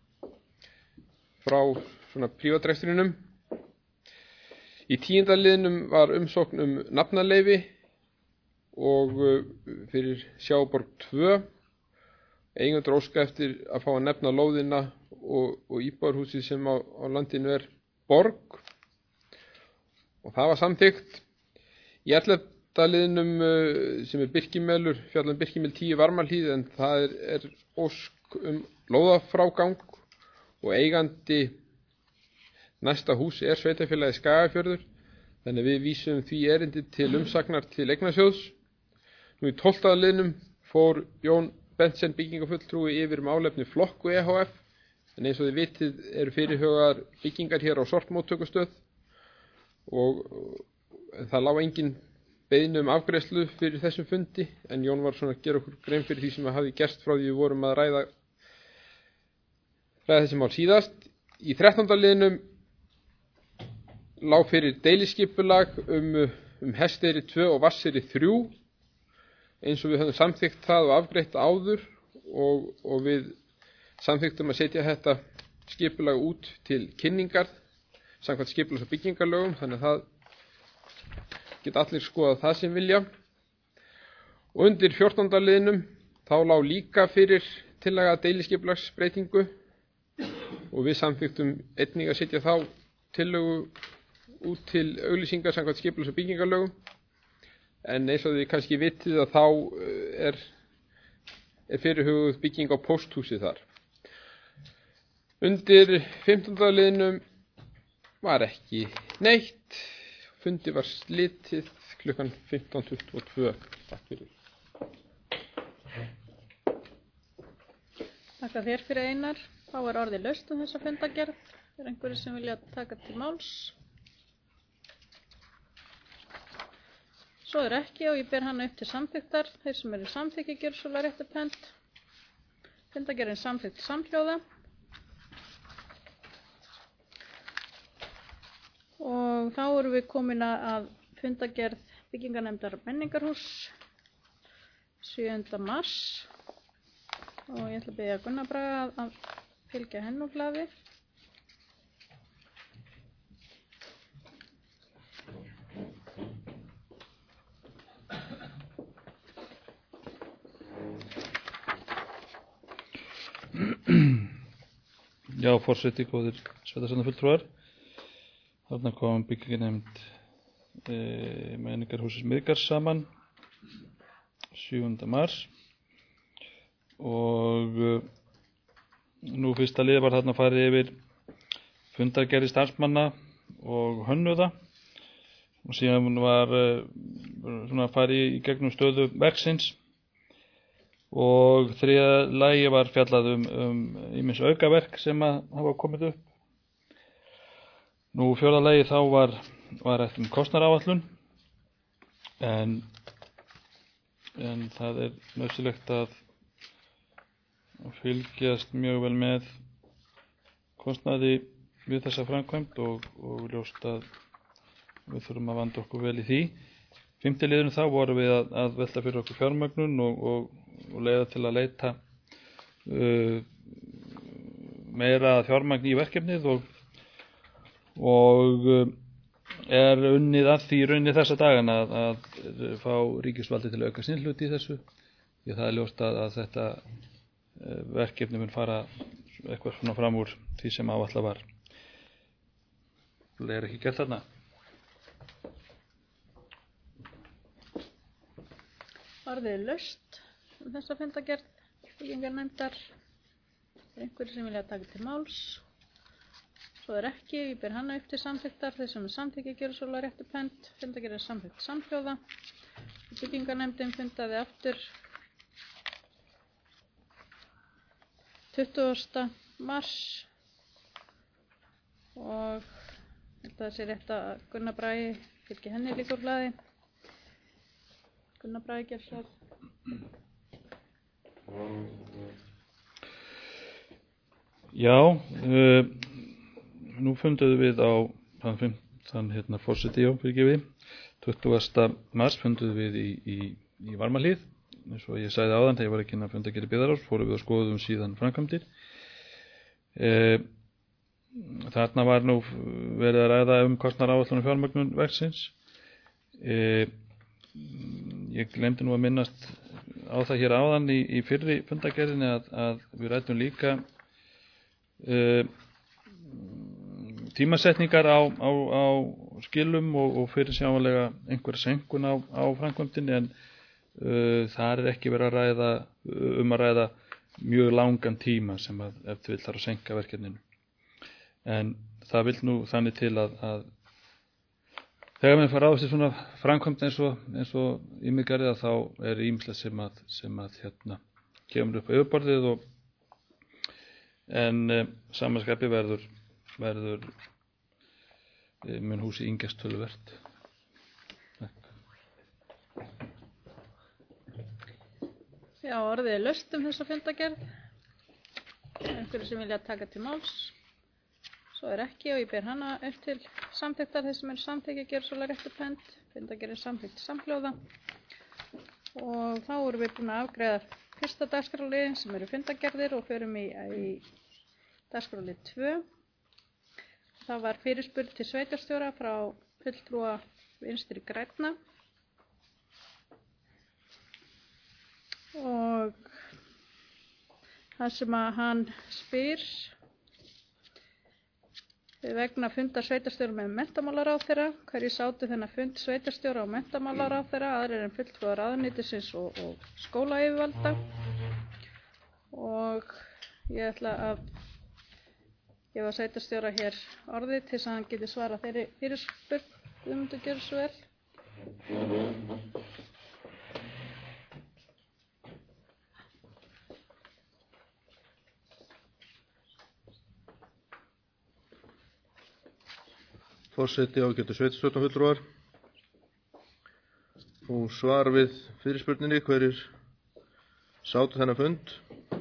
svona prívatrekstrinum. Í 10. liðnum var umsókn nafnaleyfi og fyrir Sjávarborg 2 eigendur óska eftir að fá að nefna lóðina og íbúðarhúsið sem á landinu er Borg og það var samþykkt. Í 11. liðnum sem er Birkimelur, fjallan Birkimel 10 Varmahlíð en það er ósk lóðafrágang og eigandi næsta hús er Sveitarfélagið Skagafjörður þannig að við vísum því erindi til umsagnar til Eignasjóðs. Nú í 12. liðnum fór Jón Bentsen byggingafulltrúi yfir málefni Flokku EHF en eins og þið vitið eru fyrirhugaðar byggingar hér á sorpmóttökustöð og það lá engin beiðni afgreiðslu fyrir þessum fundi en Jón var svona að gera okkur grein fyrir því sem hafði gerst frá því við vorum að ræða þessi mál síðast. Í 13. liðnum lá fyrir deiliskipulag Hesteyri 2 og Vatnseyri 3 eins og við höfum samþykkt það og afgreitt áður og við samþykktum að setja þetta skipulag út til kynningar samkvæmt skipulags- og byggingarlögum þannig að það geta allir skoðað það sem vilja. Og undir 14. liðnum þá lá líka fyrir tillaga deiliskipulagsbreytingu og við samþykktum einnig að setja þá tillögu út til auglýsingar samkvæmt skipulags- og byggingarlögum en eins og þið kannski vitið að þá er fyrirhuguð bygging á pósthúsi þar. Undir 15. liðnum var ekki neitt, fundi var slitið klukkan 15:22. Takk fyrir. Þakka þér fyrir Einar. Þá er orðið laust þessa fundargerð. Er einhverju sem vilja taka til máls? Svo er ekki og ég ber hana upp til samþykktar. Þeir sem eru samþykki gjöra svo réttu pent. Fundargerðin samþykkt samhljóða. Og þá erum við komin að fundargerð byggingarnefndar menningarhús 7. mars. Og ég ætla að biðja Gunnar Braga að fylgja henn úr hlaði. Já, forseti, góðir sveitarstjórnarfulltrúar. Þarna kom byggingarnefnd menningarhúsins Miðgarðs saman 7. mars. Og nú fyrsta lið var þarna farið yfir fundargerðir starfsmanna og hönnuða og síðan var svona farið í gegnum stöðu verksins og þriðja lagi var fjallað ýmis aukaverk sem að hafa komið upp. Nú fjórða lagi þá var rætt kostnaðaráætlun en það er nauðsynlegt að fylgjast mjög vel með kostnaði við þessa framkvæmd og ljóst að við þurfum að vanda okkur vel í því. 5. liðurinn þá vorum við að velta fyrir okkur fjármögnun og leiða til að leita meira fjármagn í verkefnið og er unnið að því rauninni þessa dagana að fá ríkisvaldi til að auka sinn hluti í þessu. Því það er ljóst að þetta verkefni mun fara eitthvað svona fram úr því sem áætlað var. Það er ekki gert þarna. Orðið laust þessa fundargerð byggingarnefndar. Er einhverju sem vilja taka til máls? Svo er ekki, ég ber hana upp til samþykktar. Þeir sem er samþykki gjöra svo réttu pent. Fundargerð er samþykkt samhljóða. Byggingarnefndin fundaði aftur 20. mars og það sé rétt að Gunnar Bragi fylgi henni líka úr hlaði. Gunnar Bragi gerð svo. Já, nú funduðum við á þann forseti 20. mars funduðum við í Varmahlíð. Eins og ég sagði áðan þegar ég var ekki inn að fundargerð byggðarráðs fórum við að skoðum síðan framkvæmdir. Þarna var nú verið að ræða kostnaðaráætlun og fjármögnun verksins. Ég glemdi nú að minnast á það hér áðan í fyrri fundargerðinni að við ræddum líka tímasetningar á skilum og fyrirsjáanlega einhver senkun á framkvæmdinni en þar er ekki verið að ræða mjög langan tíma sem að ef til vill þarf að senka verkefninu. En það vil nú þannig til að þegar við fara ráðast í svona framkvæmd eins og í Miðgarði þá er ýmislegt sem að kemur upp á yfirborðið en samanskapi verður mun húsi yngjast töluvert. Já, orðið er laust þessa fundargerð. Einhverju sem vilja taka til máls? Svo er ekki og ég ber hana upp til samþykktar. Þeir sem eru samþykki gera svo réttu pent. Fundargerð er samþykkt samhljóða. Og þá erum við búin að afgreiða fyrsta dagskrárliðinn sem eru fundargerðir og förum í dagskrárlið 2. Það var fyrirspurn til sveitarstjóra frá fulltrúa Vinstri grænna. Og það sem að hann spyr vegna fundar sveitarstjóra með menntamálaráðherra, hverju sátu þennan fund sveitarstjóra og menntamálaráðherra, aðrir en fulltrúar ráðuneytisins og skólayfirvalda. Og ég ætla að gefa sveitarstjóra hér orðið til þess að hann geti svarað þeirri fyrirspurn. Guðmundur, gjörðu svo vel. Forseti og getur sveitarstjórnarfulltrúar. Og svar við fyrirspurninni hverjir sátu þennan fund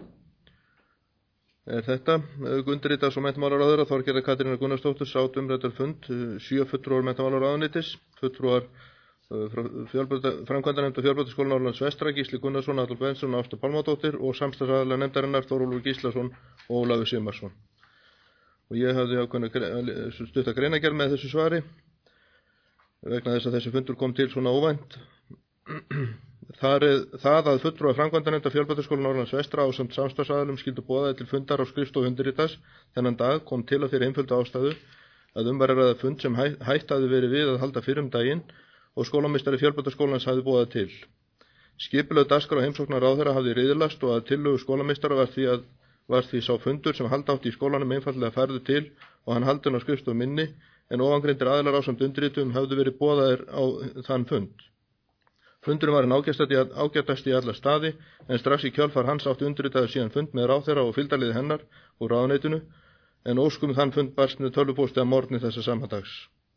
er þetta. Undirritaðs og menntamálaráðherra Þorgerðar Katrínar Gunnarsdóttur sátu umræddan fund 7 fulltrúar menntamálaráðuneytis, fulltrúar framkvæmdanefnd og fjölbrautaskóla Norðurlands vestra, Gísli Gunnarsson, Adolf Bensson, Ásta Pálmadóttir og samstarfsaðilar nefndarinnar Þórólfur Gíslason og Ólafur Sigmarsson. Og ég hafði ákveðna stutta greinargerð með þessu svari vegna þess að þessi fundur kom til svona óvænt. Það að fulltrúar framkvæmdanefndar fjölbrautaskóla Norðurlands vestra ásamt samstarfsaðilum skyldu boðaðir til fundar á skrifstofu undirritaðs þennan dag kom til af þeirri einföldu ástæðu að væri að ræða fund sem hætt hafði verið við að halda fyrr daginn og skólameistari fjölbrautaskólans hafði boðað til. Skipulögð dagskrá heimsóknar ráðherra hafði riðlast og að tillögu skólameistara var því sá fundur sem halda átti í skólanum einfaldlega færður til og hann haldinn á skrifstofu minni en ofangreindir aðilar ásamt undirrituðum hafðu verið boðaðir á þann fund. Fundurinn var ágætast í alla staði en strax í kjölfar hans átti undirritaður síðan fund með ráðherra og fylgdarliði hennar úr ráðuneytinu en óskum þann fund barst með tölvupósti að morgni þessa sama dags.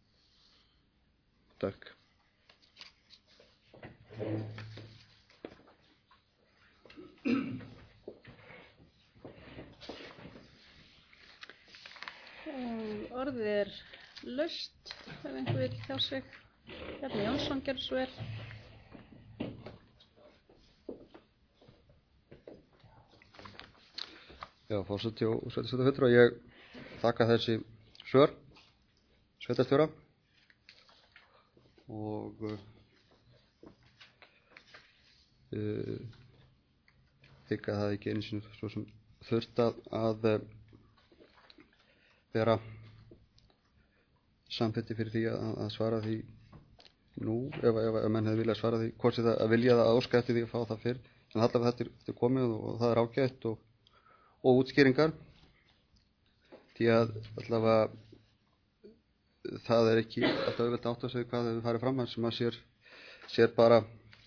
Takk. Orðið er laust ef einhver vill hjá sig. Bjarni Jónsson gerði svo vel. Já, forseti og sveitarstjórnarfulltrúar, ég þakka þessi svör sveitarstjóra og hygg að það ekki einu sinni svo sem þurft að vera samþykki fyrir því að svara því nú ef menn hefði viljað svara því hvort sé það að vilja það að óska eftir því að fá það fyrr en allavega þetta er komið og það er ágætt og útskýringar því að allavega það er ekki alltaf auðvelt átt að segja hvað hefur farið fram sem að sér bara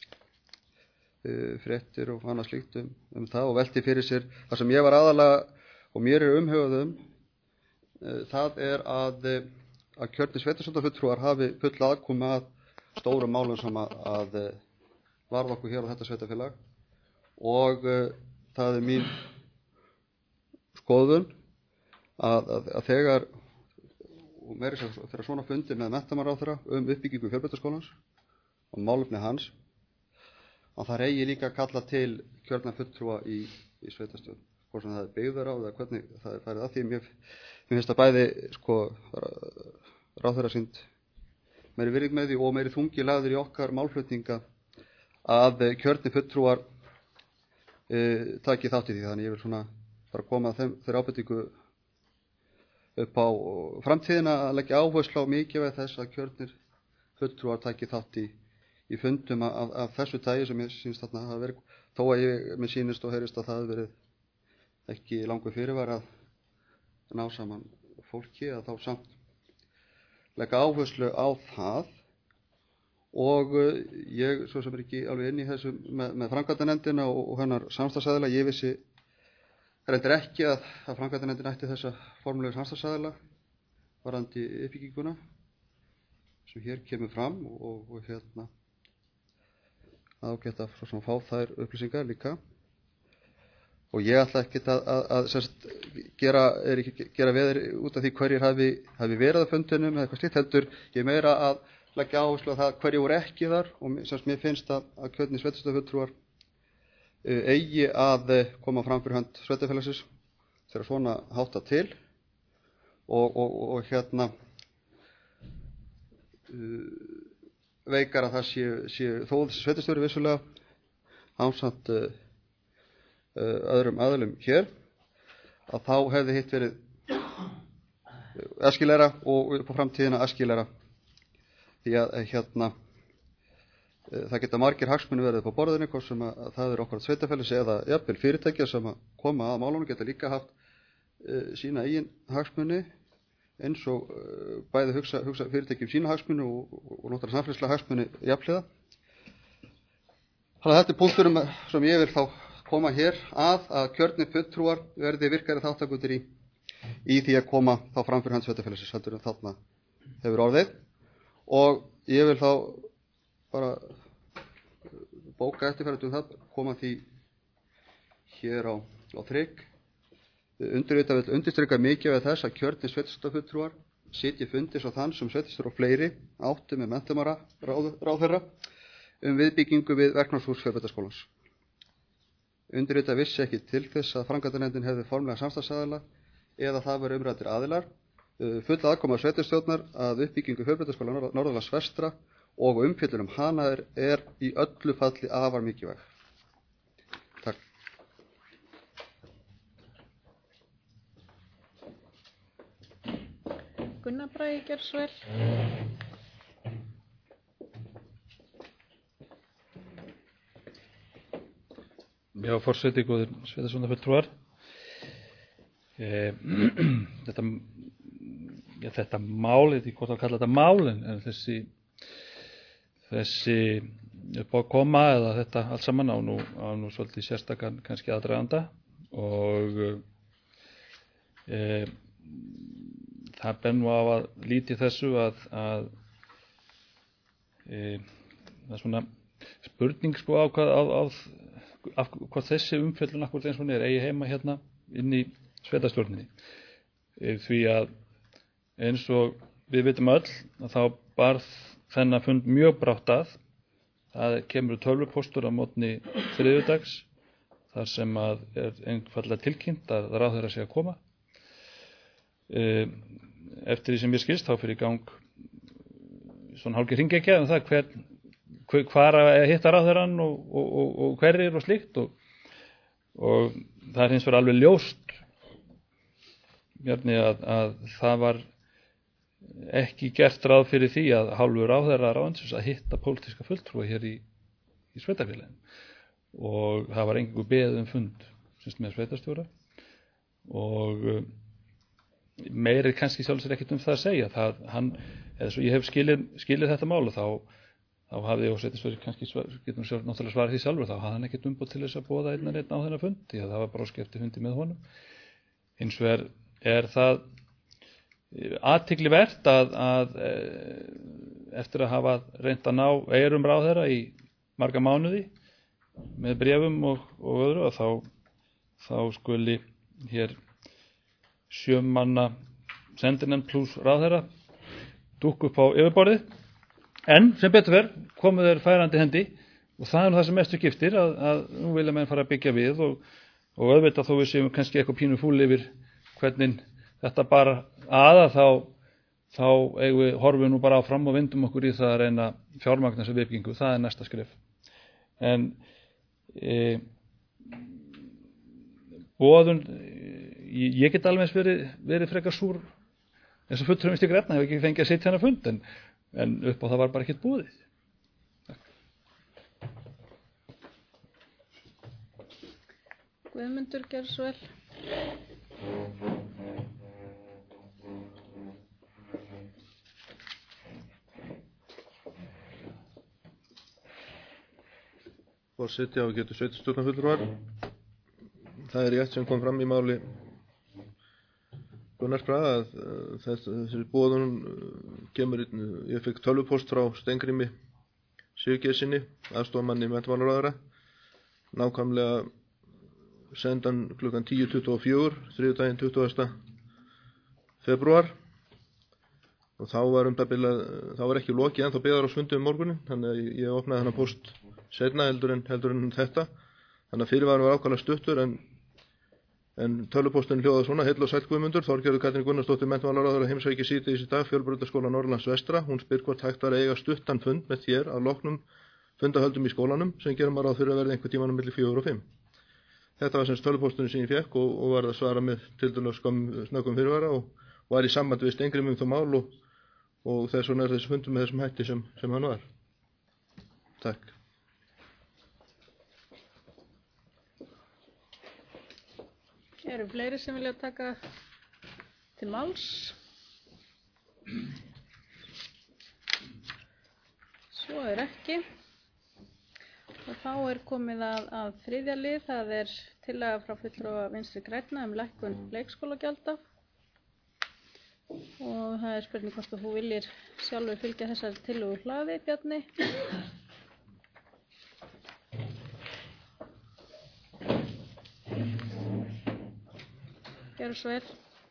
fréttir og annað slíkt það og velti fyrir sér það sem ég var aðalega og mér er umhugað það er að kjörnir sveitarstjórnarfulltrúar hafi full aðkomu að stórum málum sem að varða okkur hér á þetta sveitarfélag og það er mín skoðun að þegar og meira þegar svona fundi með menntamálaráðherra uppbyggingu fjölbrautaskólans og málefni hans og það eigi líka að kalla til kjörna fulltrúa í sveitarstjórn hvort sem það er byggðaráð eða hvernig það er farið að því mér finnst að bæði ráðherra sýnd meiri virðing með því og meiri þungi lagður í okkar málflutninga að kjörni fulltrúar taki þátt í því þannig ég vil svona bara koma þeirra ábendingu upp á framtíðina að leggja áherslu á mikilvægi þess að kjörnir fulltrúar taki þátt í fundum af þessu tagi sem ég sýnst þarna hafa verið þó að mér sýnist og heyrist að það hafi verið ekki langur fyrirvar að ná saman fólki að þá samt leggja áherslu á það og ég svo sem er ekki alveg inn í þessu með framkvæmdanefndina og hennar samstarfsaðila ég vissi reyndar ekki að framkvæmdanefndin ætti þessa formulegu samstarfsaðila varðandi uppbygginguna sem hér kemur fram og ágætt að fá þær upplýsingar líka og ég ætla ekkert að gera veður út af því hverjir hafi verið að fundinum eða eitthvað slíkt heldur ég meira að leggja áherslu á það hverjir voru ekki þar og mér finnst að kjörnir sveitarstjórnarfulltrúar eigi að koma fram fyrir hönd sveitarfélagsins þegar svona hátta til og veikar að það sé þó þessi sveitarstjóri vissulega ásamt öðrum aðilum hér að þá hefði hitt verið æskilegra og upp á framtíðina æskilegra því að það geta margir hagsmunir verið upp á borðinu hvort sem að það er okkar sveitarfélags eða jafnvel fyrirtækja sem að koma að málunum geta líka haft sína eigin hagsmuni eins og bæði hugsa fyrirtækjum sína hagsmuni og náttúrulega samfélagslega hagsmuni jafnhliða. Þannig að þetta er punkturum sem ég vil þá koma hér að kjörnir fulltrúar verði virkari þáttakendur í því að koma þá fram fyrir hönd sveitarfélagsins heldur en þarna hefur orðið, og ég vil þá bara bóka eftirferðum það, koma því hér á þrygg. Undirrita vill undirstrika mikið við þess að kjörnir sveitarstjórnarfulltrúar sitji fundi svo þann sem sveitarstjórar og fleiri áttu með menntamálaráðherra viðbyggingu við verknámshús Fjölbrautaskólans. Undirrita vissi ekki til þess að framkvæmdanefndin hefði formlega samstarfsaðila eða það var umræddir aðilar. Full aðkoma sveitarstjórnar að uppbyggingu Fjölbrautaskóla Norðurlands vestra og umfjöllun hana er í öllu falli afar mikilvæg. Takk. Gunnar Bragi, gjörðu svo vel. Já, forseti, góðir sveitarstjórnarfulltrúar. Þetta mál, ég veit ekki hvort að kalla þetta mál, en þessi upp á að koma eða þetta allt saman á nú svolítið sérstakann kannski aðdraganda, og það ber nú á að líti þessu að það er svona spurning sko á hvað þessi umfjöllun akkurat eins og hún eigi heima hérna inn í sveitarstjórninni, því að eins og við vitum öll að þá barð þennan fund mjög brátt að. Það kemur tölvupóstur á morgni þriðjudags þar sem að einfaldlega tilkynnt að ráðherra sé að koma. Eftir því sem ég skilst þá fyrir í gang svona hálfgerð hringekja um það hvar að hitta ráðherrann og hverjir og slíkt, og það er hins vegar alveg ljóst Bjarni að það var ekki gert ráð fyrir því að hálfu ráðherra ráðansins að hitta pólitíska fulltrúa hér í sveitarfélaginu, og það var engu beðið fund með sveitarstjóra, og meiri kannski sjálfur sér ekkert það að segja. Eða svo ég hef skilið þetta mál, þá hafði og sveitarstjóri kannski getum náttúrulega svarað því sjálfur, þá hafði hann ekkert umboð til þess að boða einn á þennan fund, því að það var bara skipti fundi með honum. Hins vegar er það athyglisvert að eftir að hafa reynt að ná eyrum ráðherra í marga mánuði með bréfum og öðru, að þá skuli hér 7 manna sendinefnd pluss ráðherra dúkka upp á yfirborðið, en sem betur fer komu þeir færandi hendi, og það er það sem mestu skiptir, að nú vilja menn fara að byggja við, og auðvitað þó við séum kannski eitthvað pínu fúl yfir hvernig þetta bara þá eigum við horfum nú bara áfram og vindum okkur í það að reyna fjármagna þessa viðbyggingu. Það er næsta skref. En boðun, ég get alveg verið frekar súr eins og fulltrúum Vinstri grænna, hef ekki fengið að sitja hennar fund, en upp á það var bara ekkert boðið. Takk. Guðmundur, gjörðu svo vel. Forseti og getur sveitarstjórnarfulltrúar. Það er rétt sem kom fram í máli Gunnars Braga að þessi boðun kemur, ég fekk tölvupóst frá Steingrími Sigurgeirssyni, aðstoðarmanni menntamálaráðherra, nákvæmlega sendan klukkan 10:24 þriðjudaginn 20. febrúar, og þá var ekki lokið en þá beðar á fundi morgunin, þannig að ég opnaði hennar póst seinna heldur en þetta, þannig að fyrirvaran var ákvæmlega stuttur, en tölvupóstin hljóðaði svona: heill og sæll Guðmundur, Þorgerður Katrín Gunnarsdóttir menntamálaráðherra heimsækir síðdegis í dag Fjölbrautaskóla Norðurlands vestra. Hún spyr hvort hægt var að eiga stuttan fund með þér að loknum fundahöldum í skólanum sem gerum að ráð fyrir að verða einhver tímanum milli 4 og 5. Þetta var semst tölvupósturinn sem ég fekk og var að svara með tiltölulega snöggum fyrirvara og var í samband við Steingrími það mál, og þess vegna er þessi fundur með þessum hætti sem hann var. Takk. Eru fleiri sem vilja taka til máls? Svo er ekki. Og þá er komið að þriðja lið, það er tillaga frá fulltrúa Vinstri grænna lækkun leikskólagjalda. og það er spurning hvort þú viljir sjálfur fylgja þessari tillögu hlaði, Bjarni. Gjörðu svo vel.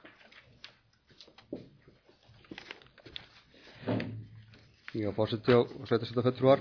Já, forseti og sveitarstjórnarfulltrúar.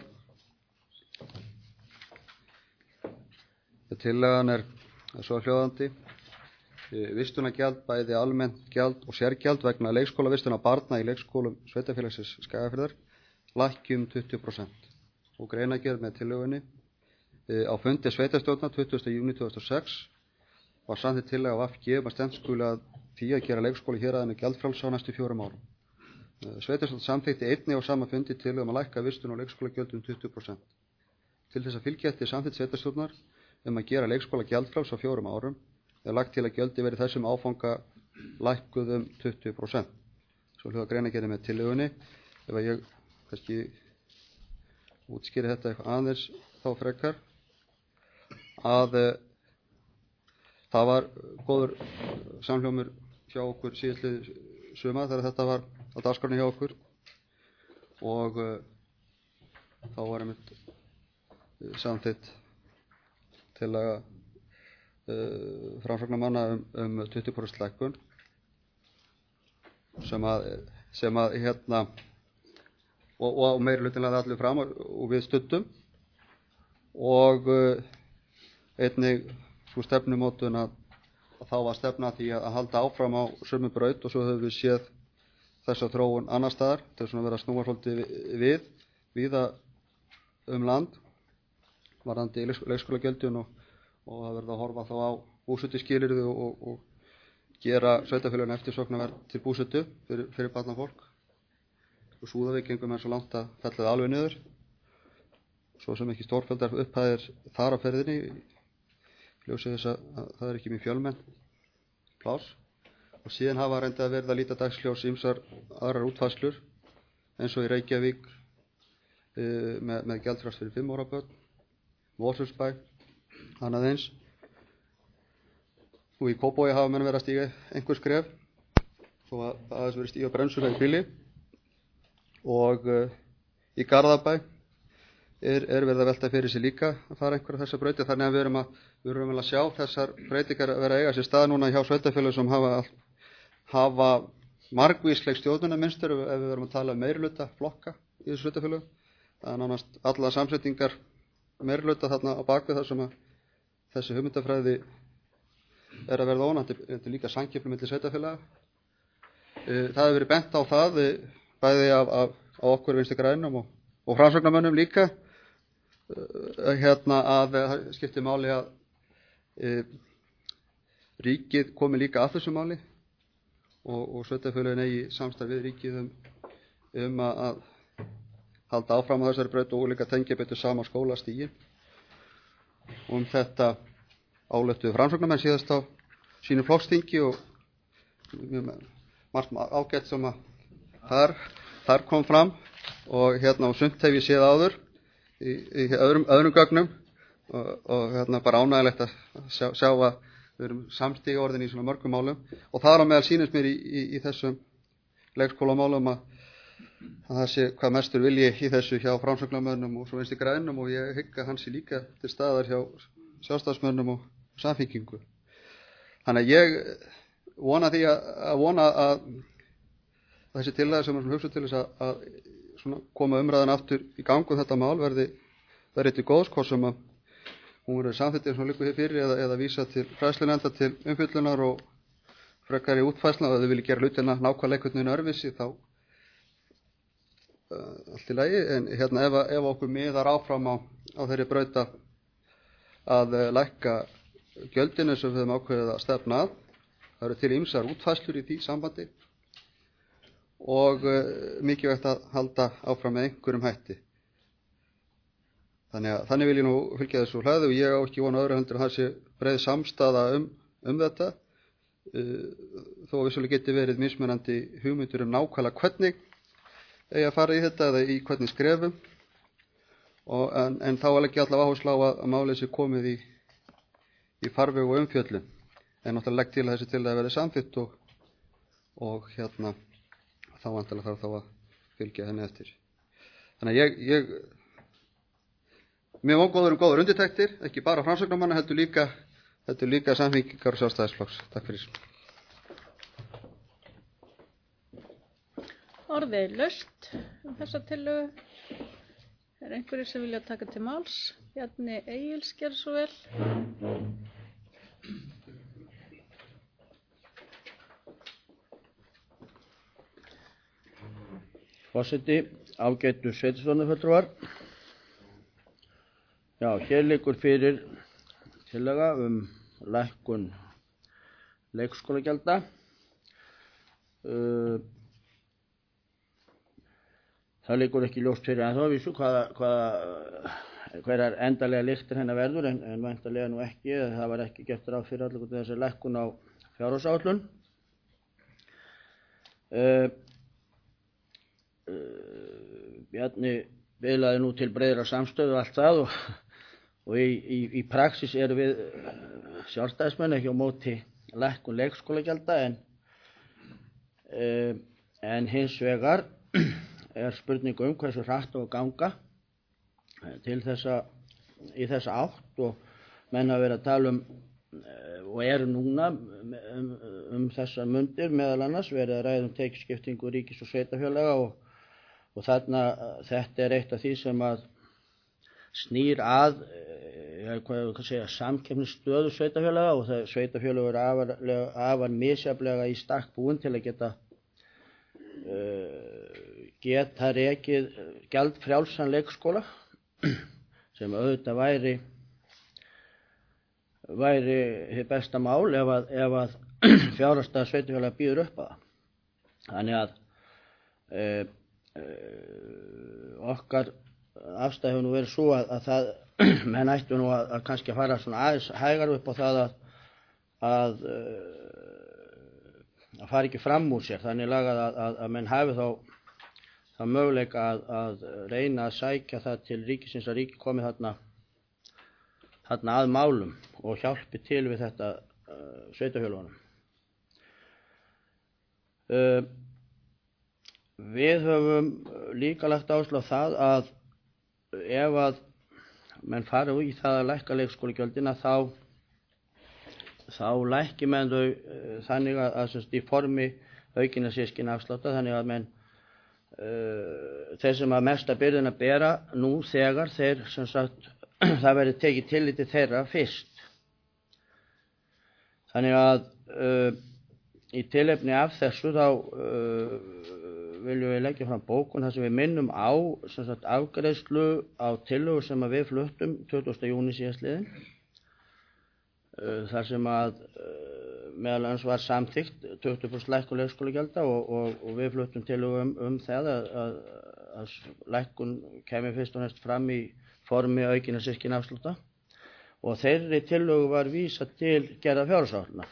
Tillagan er svohljóðandi. Vistunargjald, bæði almennt gjald og sérgjald vegna leikskólavistunar barna í leikskólum Sveitarfélagsins Skagafjarðar lækki 20%. Og greinargerð með tillögunni. Á fundi sveitarstjórnar 20. júní 2006 var samþykkt tillaga af VG að stefnt skuli að því að gera leikskóla í héraðinu gjaldfrjálsan á næstu 4 árum. Sveitarstjórn samþykkti einnig á sama fundi tillögu að lækka vistun og leikskólagjöld 20%. Til þess að fylgja eftir samþykkt sveitarstjórnar að gera leikskóla gjaldfrjáls á 4 árum er lagt til að gjöldin verði þessum áfanga lækkuð 20%. Svo hljóða greinargerðin með tillögunni. Ef að ég kannski útskýri þetta eitthvað aðeins þá frekar að það var góður samhljómur hjá okkur síðastlið sumar þegar þetta var á dagskránni hjá okkur og þá var einmitt samþykkt tillaga framsóknarmanna 20% lækkun sem að hérna og meirihlutinn lagði allir fram og við studdum og einnig svo stefnumótun að þá var stefna því að halda áfram á sömu braut og svo höfum við séð þessa þróun annar staðar til að vera að snúa svolítið víða land varðandi leikskólagjöldin og það verður að horfa þá á búsetuskilyrði og gera sveitarfélögin eftirsóknarverð til búsetu fyrir barnafólk. Og Súðavík gengum eins og langt að fella það alveg niður. Svo sem ekki stórfelldar upphæðir þar á ferðinni, ljósið þess að það er ekki mjög fjölmenn pláss. Og síðan hafa reyndað verið að líta dagsljós ýmsar aðrar útfærslur, eins og í Reykjavík með gjaldfrjáls fyrir 5 ára börn, Mosfellsbæ, annað eins. Og í Kópavogi hafa menn verið að stíga einhver skref, svo að aðeins verið stíga bremsuna í bíli. Og í Garðabæ er verið að velta fyrir sig líka að fara einhverja þessar brautir, þannig að við erum að sjá þessar breytingar að vera eiga sér stað núna hjá sveitarfélögum sem hafa margvísleg stjórnunarmynstur ef við verum að tala meirihluta flokka í þessu sveitarfélögum. Það er nánast alla samsetningar meirihluta þarna á bakvið þar sem að þessi hugmyndafræði er að verða ónætt, þetta er líka samkeppni milli sveitarfélaga. Það hefur verið bent á það bæði af okkur Vinstri grænum og framsóknarmönnum líka að það skiptir máli að ríkið komi líka að þessu máli og sveitarfélögin eigi samstarf við ríkið að halda áfram á þessari braut og líka tengja betur sama skólastigin. Þetta álöftuðu framsóknarmenn síðast á sínu flokksþingi og margt ágætt sem að þar kom fram og sumt hef ég séð áður í öðrum gögnum og bara ánægilegt að sjá að við erum samstíga orðin í svona mörgum málum og þar á meðal sýnist mér í þessum leikskólamálum að það sé hvað mestur vilji í þessu hjá framsóknarmönnum og svo Vinstri grænum og ég hygg að hann sé líka til staðar hjá sjálfstæðismönnum og Samfylkingu. Þannig að ég vona að þessi tillaga sem er hugsuð til þess að koma umræðan aftur í gang þetta mál verði til góðs, hvort sem að hún verður samþykkt eins og liggur hér fyrir eða vísa til fræðslunefndar til umfjöllunar og frekari útfærsla og ef þau vilja gera hlutina nákvæmlega einhvern veginn öðruvísi þá allt í lagi, en ef okkur miðar áfram á þeirri braut að lækka gjöldin eins og við höfum ákveðið að stefna að, það eru til ýmsar útfærslur í því sambandi og mikilvægt að halda áfram með einhverjum hætti. Þannig vil ég nú fylgja þessu hlaði og ég á ekki vona öðru heldur að það sé breið samstaða þetta þó að vissulega geti verið mismunandi hugmyndur nákvæmlega hvernig eigi að fara í þetta eða í hvernig skrefum en þá er ekki allavega áherslu á að málið sé komið í farveg og umfjöllun en náttúrulega legg til að þessi tillaga verði samþykkt og þá vantilega þarf þá að fylgja henni eftir. Þannig að mér var góður undirtektir, ekki bara framsóknarmanna, heldur líka Samfylkingar og Sjálfstæðisflokks. Takk fyrir. Orðið laust þessa tillögu. Einhverjir sem vilja taka til máls? Bjarni Egils gerði svo vel. Forseti, ágætu sveitarstjórnarfulltrúar. Já, hér liggur fyrir tillaga lækkun leikskólagjalda. Það liggur ekki ljóst fyrir ennþá vísu hverjar endalega lyktir hennar verður en væntanlega nú ekki, það var ekki gert ráð fyrir allir þessi lækkun á fjárhagsáætlun. Bjarni biðlaði nú til breiðra samstöðu og allt það og í praxis erum við sjálfstæðismenn ekki á móti lækkun leikskólagjalda en hins vegar spurning hversu hratt á að ganga til í þessa átt og menn hafa verið að tala og eru núna þessar mundir meðal annars verið að ræða tekjuskiptingu ríkis og sveitarfélaga og þarna þetta eitt af því sem að snýr að samkeppnisstöðu sveitarfélaga og sveitarfélag eru afar misjafnlega í stakk búin til að geta rekið gjaldfrjálsan leikskóla sem auðvitað væri hið besta mál ef að fjárhagsstaða sveitarfélaga býður upp að það. Þannig að okkar afstæð hefur nú verið svo að það menn ættu nú að kannski að fara svona aðeins hægar upp á það að fara ekki fram úr sér, þannig lagað að menn hafi þá möguleika að reyna að sækja það til ríkisins að ríki komi þarna að málum og hjálpi til við þetta sveitarfélögunum. Við höfum líka lagt áherslu á það að ef að menn fara í það að lækka leikskólagjöldin þá lækki menn þau þannig að í formi aukinna systkinaafslátta þannig að menn þeir sem að mesta byrðin að bera nú þegar þeir sem sagt það verður tekið tillit til þeirra fyrst. Þannig að í tilefni af þessu þá viljum við leggja fram bókun þar sem við minnum á sem sagt afgreiðslu á tillögu sem að við fluttum 20. júní síðastliðinn þar sem að meðal annars var samþykkt 20% lækkun leikskólagjalda og við fluttum tillögu það að lækkun kemur fyrst og næst fram í formi aukinna systkinaafslátta og þeirri tillögu var vísað til gerðar fjárhagsáætlunar.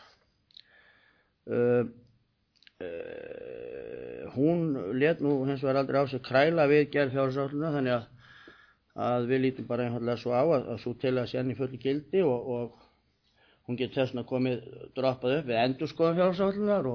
Hún lét nú hins vegar aldrei á sig kræla við gerð fjárhagsáætlunar þannig að við lítum bara einfaldlega svo á að sú tillaga sé enn í fullu gildi og hún getur þess að komið droppað upp við endurskoðun fjárhagsáætlunar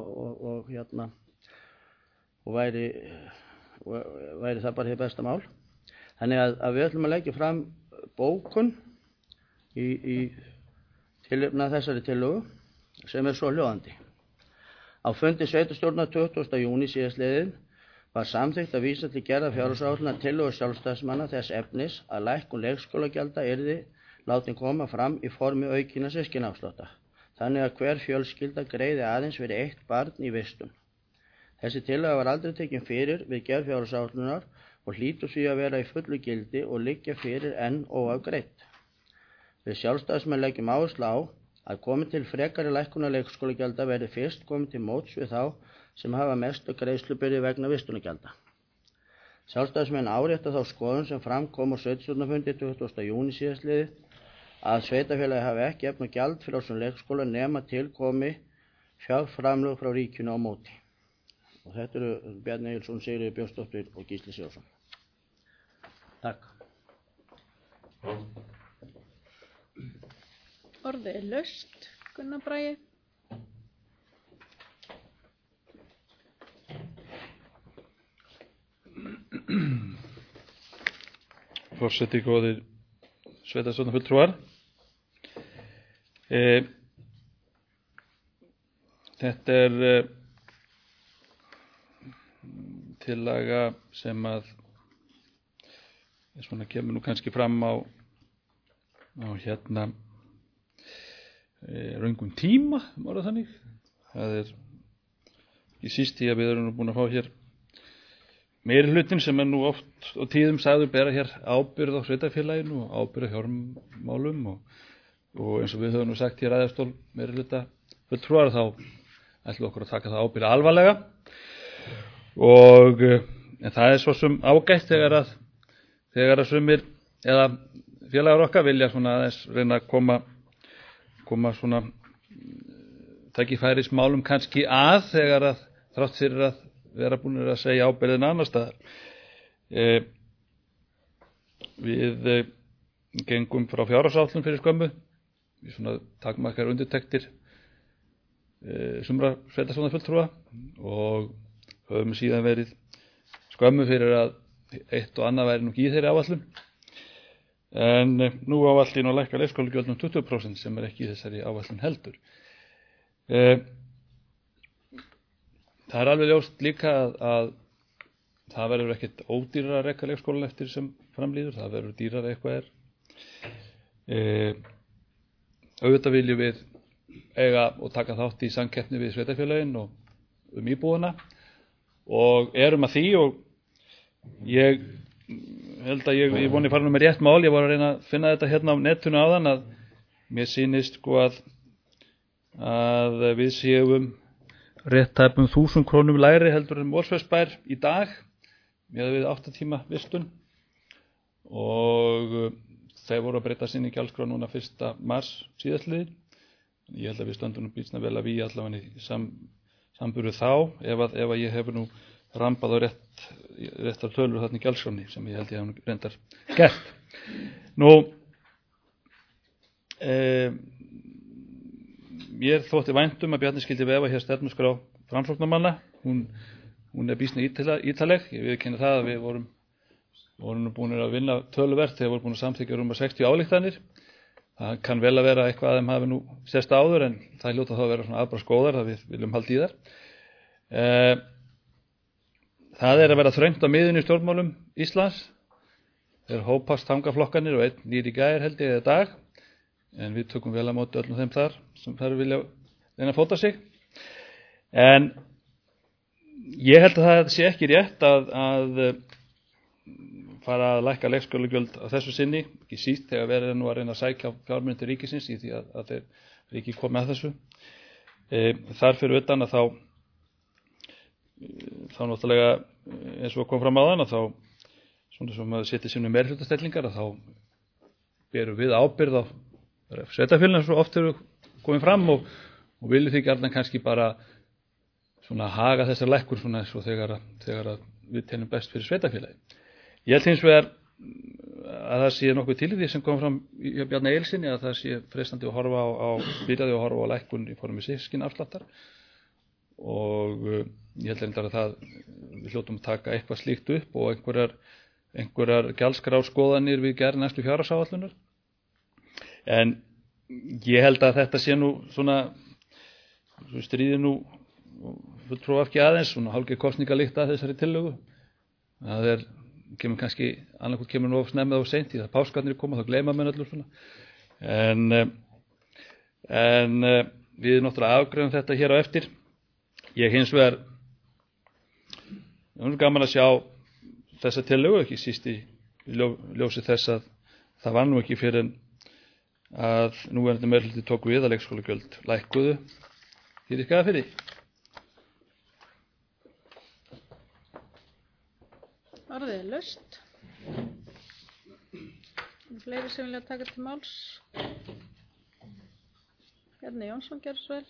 og væri það bara hið besta mál. Þannig að við ætlum að leggja fram bókun í tilefni af þessari tillögu sem svo hljóðandi. Á fundi sveitarstjórnar 20. júní síðastliðinn var samþykkt að vísa til gerðar fjárhagsáætlunar tillögu sjálfstæðismanna þess efnis að lækkun leikskólagjalda yrði látin koma fram í formi aukinna systkinaafslátta, þannig að hver fjölskylda greiði aðeins fyrir eitt barn í vistun. Þessi tillaga var aldrei tekin fyrir við gerð fjárhagsáætlunar og hlýtur því að vera í fullu gildi og liggja fyrir enn óafgreidd. Við sjálfstæðismenn leggjum áherslu á að komi til frekari lækkunar leikskólagjalda verði fyrst komið til móts við þá sem hafa mestu greiðslubyrði vegna vistunargjalda. Sjálfstæðismenn árétta þá skoðun sem fram kom á sveitarstjórnarfundi 20. júní síðastliðið að sveitarfélagi hafi ekki efna gjald fyrir þessum leikskóla nema til komi fjárframlög frá ríkinu á móti. Og þetta eru Bjarni Egilsson, Sigríður Björnsdóttir og Gísli Sigurðsson. Takk. Orðið laust, Gunnar Bragi. Forseti, góðir sveitarstjórnarfulltrúar. Þetta er tillaga sem að svona kemur nú kannski fram á hérna röngum tíma, var það þannig. Það er í síst í að við erum nú búin að fá hér meiri hlutin sem er nú oft og tíðum sagður bera hér ábyrgð á sveitarfélaginu og ábyrgð á fjármálum og eins og við höfum nú sagt hér ræðastól meiri hluta fulltrúar þá ætlum við okkur að taka það ábyrgð alvarlega og en það er svo sem ágætt þegar að sumir eða félagar okkar vilja svona aðeins reyna að koma svona tækifærismálum kannski þegar að þrátt fyrir að vera búin að segja ábyrgðin annars staðar. Við gengum frá fjárhagsáætlun fyrir skömmu í svona takmarkaðar undirtektir sumra sveitarstjórnarfulltrúa og höfum síðan verið skömmu fyrir að eitt og annað væri nú ekki í þeirri áætlun en nú á allt í að lækka leikskólagjöld 20% sem er ekki í þessari áætlun heldur. Það er alveg ljóst líka að það verður ekkert ódýrara að reka leikskólan eftir sem framlýður, það verður dýrara eitthvað auðvitað viljum við eiga og taka þátt í samkeppni við sveitarfélögin og íbúana og erum að því og ég held að ég voni farin með rétt mál, ég var að reyna að finna þetta hérna á netinu áðan að mér sýnist sko að við séum rétt tæpum 1000 krónum lægri heldur en Mosfellsbær í dag með við 8 tíma vistun og þeir voru að breyta sinni gjaldskrá núna 1. mars síðastliðinn. Ég held að við stöndum nú býsna vel að við allavega í samburðu þá ef að ég hefur nú rambað á réttar tölur þarna í gjaldskráni sem ég held ég hef nú reyndar gert. Nú mér þótti vænt að Bjarni skyldi vefa hér stefnuskrá Framsóknarmanna. Hún er býsna ítaleg. Ég viðurkenni það að við vorum búin að vinna töluvert þegar vorum búin að samþykkja rúmar 60 ályktanir. Það kann vel að vera eitthvað að þeim hafi nú sést áður en það hljóta þá að vera svona afbragðsgóðar það við viljum halda í þær. Það er að vera þröngt á miðunni í stjórnmálum Íslands. Þeir hópast þangaflokkanir og einn nýr í gær held ég eða dag. En við tökum vel að móti öllum þeim þar sem þær vilja reyna að fóta sig. En ég held að það sé ekki rétt að fara að lækka leikskólagjöld á þessu sinni, ekki síst þegar verið nú að reyna að sækja fjármuni til ríkisins í því að þeir ríki komi að þessu. Þar fyrir utan að þá náttúrulega eins og kom fram áðan að þá svona sem að setja sínum meirhlutastellingar að þá berum við ábyrgð á sveitarfélaginu svo oft eru komið fram og viljum því gjarnan kannski bara svona haga þessar lækkun svona eins og þegar að við teljum best fyrir sveitarfélagi. Ég held hins vegar að það sé nokkuð til í því sem kom fram í Bjarni Egilssyni að það sé freistandi að byrjaði að horfa á lækkun í formi systkinafsláttar og ég held reyndar að við hljótum að taka eitthvað slíkt upp og einhverjar gjaldskrárskoðanir við gerð næstu fjárhagsáætlunar. En ég held að þetta sé nú svona stríði nú fulltrúa ekki aðeins svona hálfgerð kosningalykt að þessari tillögu. Það kemur kannski annarkvæmt kemur nú of snemma eða of seint í það páskarnir koma þá gleyma menn öllum svona. En við náttúrulega afgreiðum þetta hér á eftir. Ég hins vegar gaman að sjá þessa tillögu ekki síst í ljósi þess að það var nú ekki fyrir en að núverandi meirihluti tóku við að leikskólagjöld lækkuðu hér í Skagafirði. Orðið er laust. Fleiri sem vilja taka til máls. Bjarni Jónsson gerði svo vel.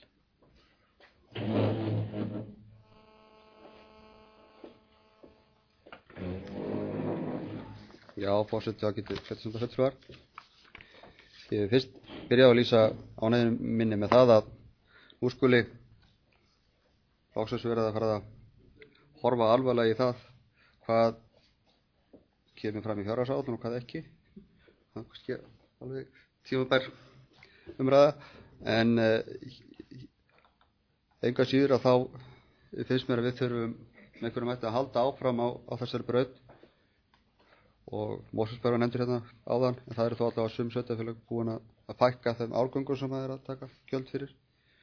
Já, forseti, það getur sveitarstjórnar fulltrúar. Ég hef fyrst byrjað að lýsa ánægðin minni með það að nú skuli loksins verið að fara að horfa alvarlega í það hvað kemur fram í fjárhagsáætlun og hvað ekki. Það er kannski alveg tímabær umræða, en enga síður að þá finnst mér að við þurfum með einhverjum hætti að halda áfram á þessari braut, og Mosfellsbær var nefndur hérna áðan, en það eru þó allavega sum sveitarfélög búin að fækka þeim árgöngum sem það er að taka gjöld fyrir.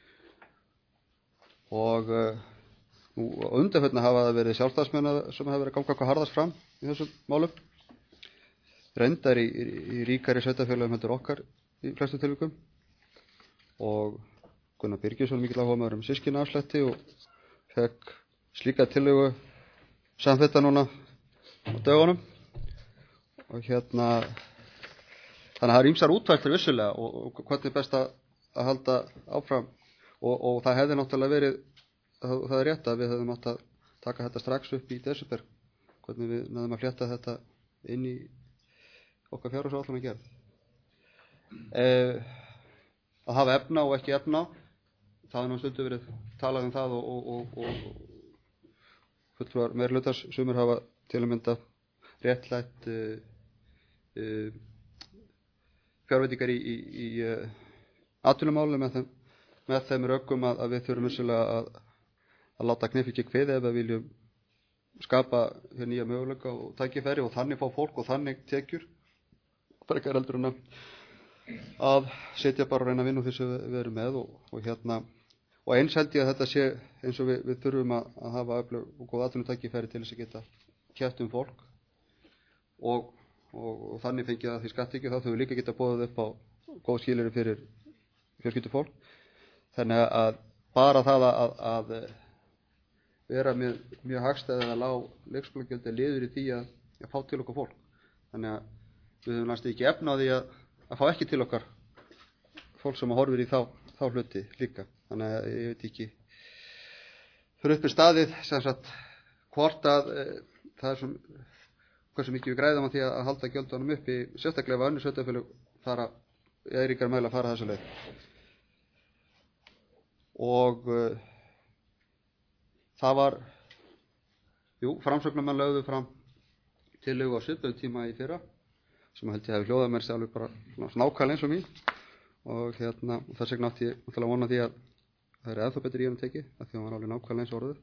Og undanförna hafa það verið sjálfstæðismenn sem hafa verið að ganga hvað harðast fram í þessum málum. Reyndar í ríkari sveitarfélögum heldur okkar í flestu tilvikum, og Gunnar Birgisson mikill áhugamaður systkinaafslætti og fekk slíka tillögu samþykkta núna á dögunum. Og þannig að það eru ýmsar útfærslur vissulega og hvernig best að halda áfram, og það hefði náttúrulega verið, það er rétt að við hefðum átt að taka þetta strax upp í desember, hvernig við náðum að flétta þetta inn í okkar fjárhagsáætlun að gerð. Að hafa efna og ekki efna, það er nú stundu verið talað um það, og fulltrúar meirihlutans sumir hafa til að mynda réttlætt fjárveitingar í atvinnumálum með þeim rökum að við þurfum vissulega að láta kniff ekki kviði ef við viljum skapa hér nýja möguleika og tækifæri og þannig fá fólk og þannig tekjur, frekar heldur en að setja bara og reyna að vinna úr því sem við erum með, og eins held ég að þetta sé eins og við þurfum að hafa öflug og góð atvinnutækifæri til þess að geta keppt fólk, og þannig fengið að því skattekjur, þá þurfum við líka geta boðið upp á góð skilyrði fyrir fjölskyldufólk. Þannig að bara það að vera með mjög hagstæða lág leikskólagjöld er liður í því að fá til okkar fólk. Þannig að við höfum næstu ekki efna á því að fá ekki til okkar fólk sem horfir í þá hluti líka. Þannig að ég veit ekki fyrir uppi staðið sem sagt hvort að það er svona hversu mikið við græðum á því að halda gjöldunum uppi, sérstaklega ef önnur sveitarfélög fara í ríkari mæli að fara þessa leið. Og það var, framsóknarmenn lögðu fram tillögu á svipuðum tíma í fyrra, sem held ég hefði hljóðað mér alveg bara nákvæmlega eins og mín, og þess vegna átti ég að vona því að það er ennþá betur í hann tekið, af því að hann var alveg nákvæmlega eins orðið.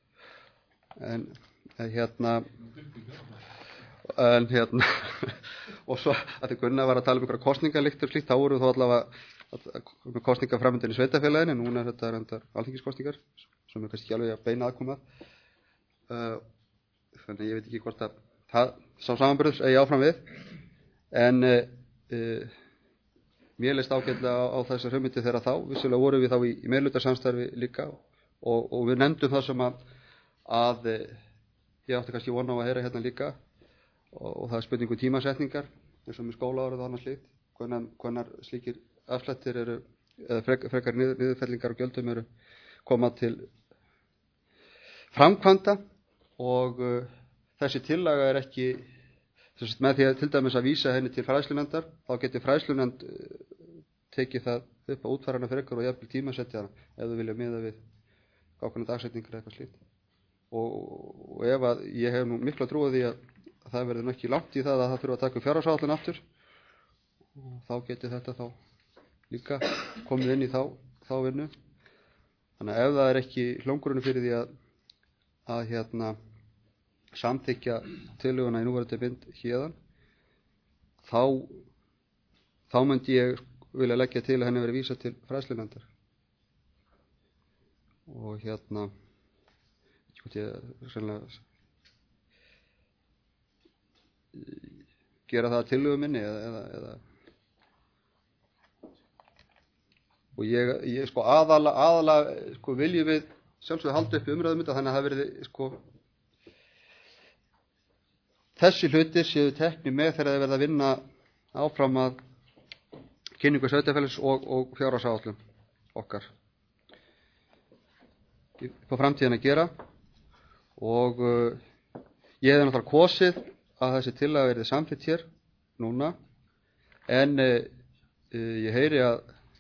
Og svo að því Gunnar var að tala um einhverja kosningalyktir slíkt, þá voru þó allavega með kosningar framöndin í sveitafélaginu, núna er þetta reyndar alþingiskosningar sem er kannski ekki alveg að beina aðkoma, þannig ég veit ekki hvort að það sá samanburður eigi áfram við, en mér leist ágætlega á þessar hugmyndir þegar þá, vissulega vorum við þá í meirihlutarsamstarfi líka, og við nefndum það sem að ég átti kannski vona á að heyra hérna líka, og það er spurningu tímasetningar eins og með skólaárið og annað slíkt, hvenær slíkir afslættir eru, eða frekar niðurfellingar og gjöldum eru koma til framkvæmda, og þessi tillaga er ekki með því að til dæmis að vísa henni til fræðslunefndar, þá getur fræðslunefnd tekið það upp á útfærana frekar og jafnvel tímasetja ef þau vilja miða við ákveðna dagsetningar eða eitthvað slíkt. Og ef að ég hef nú mikla trú á því að það verður ekki langt í það að það þurfa að taka fjárhagsáætlun aftur, og þá geti þetta þá líka komið inn í þá vinnu. Þannig að ef það er ekki hljómgrunur fyrir því að samþykkja tillöguna í núverandi mynd héðan, þá myndi ég vilja leggja til að henni verið vísað til fræðslunefndar. Og hvort ég sennilega gera það að tillögu minni eða og ég sko aðalega sko viljum við sjálfsögðu halda upp umræðum þetta, þannig að það verði þessi hlutir séu teknir með þegar það verða að vinna áfram að kynningu sveitarfélags og fjárhagsáætlun okkar på framtíðin að gera. Og ég hefði náttúrulega kosið að þessi tillaga verði samþykkt hér núna, en ég heyri að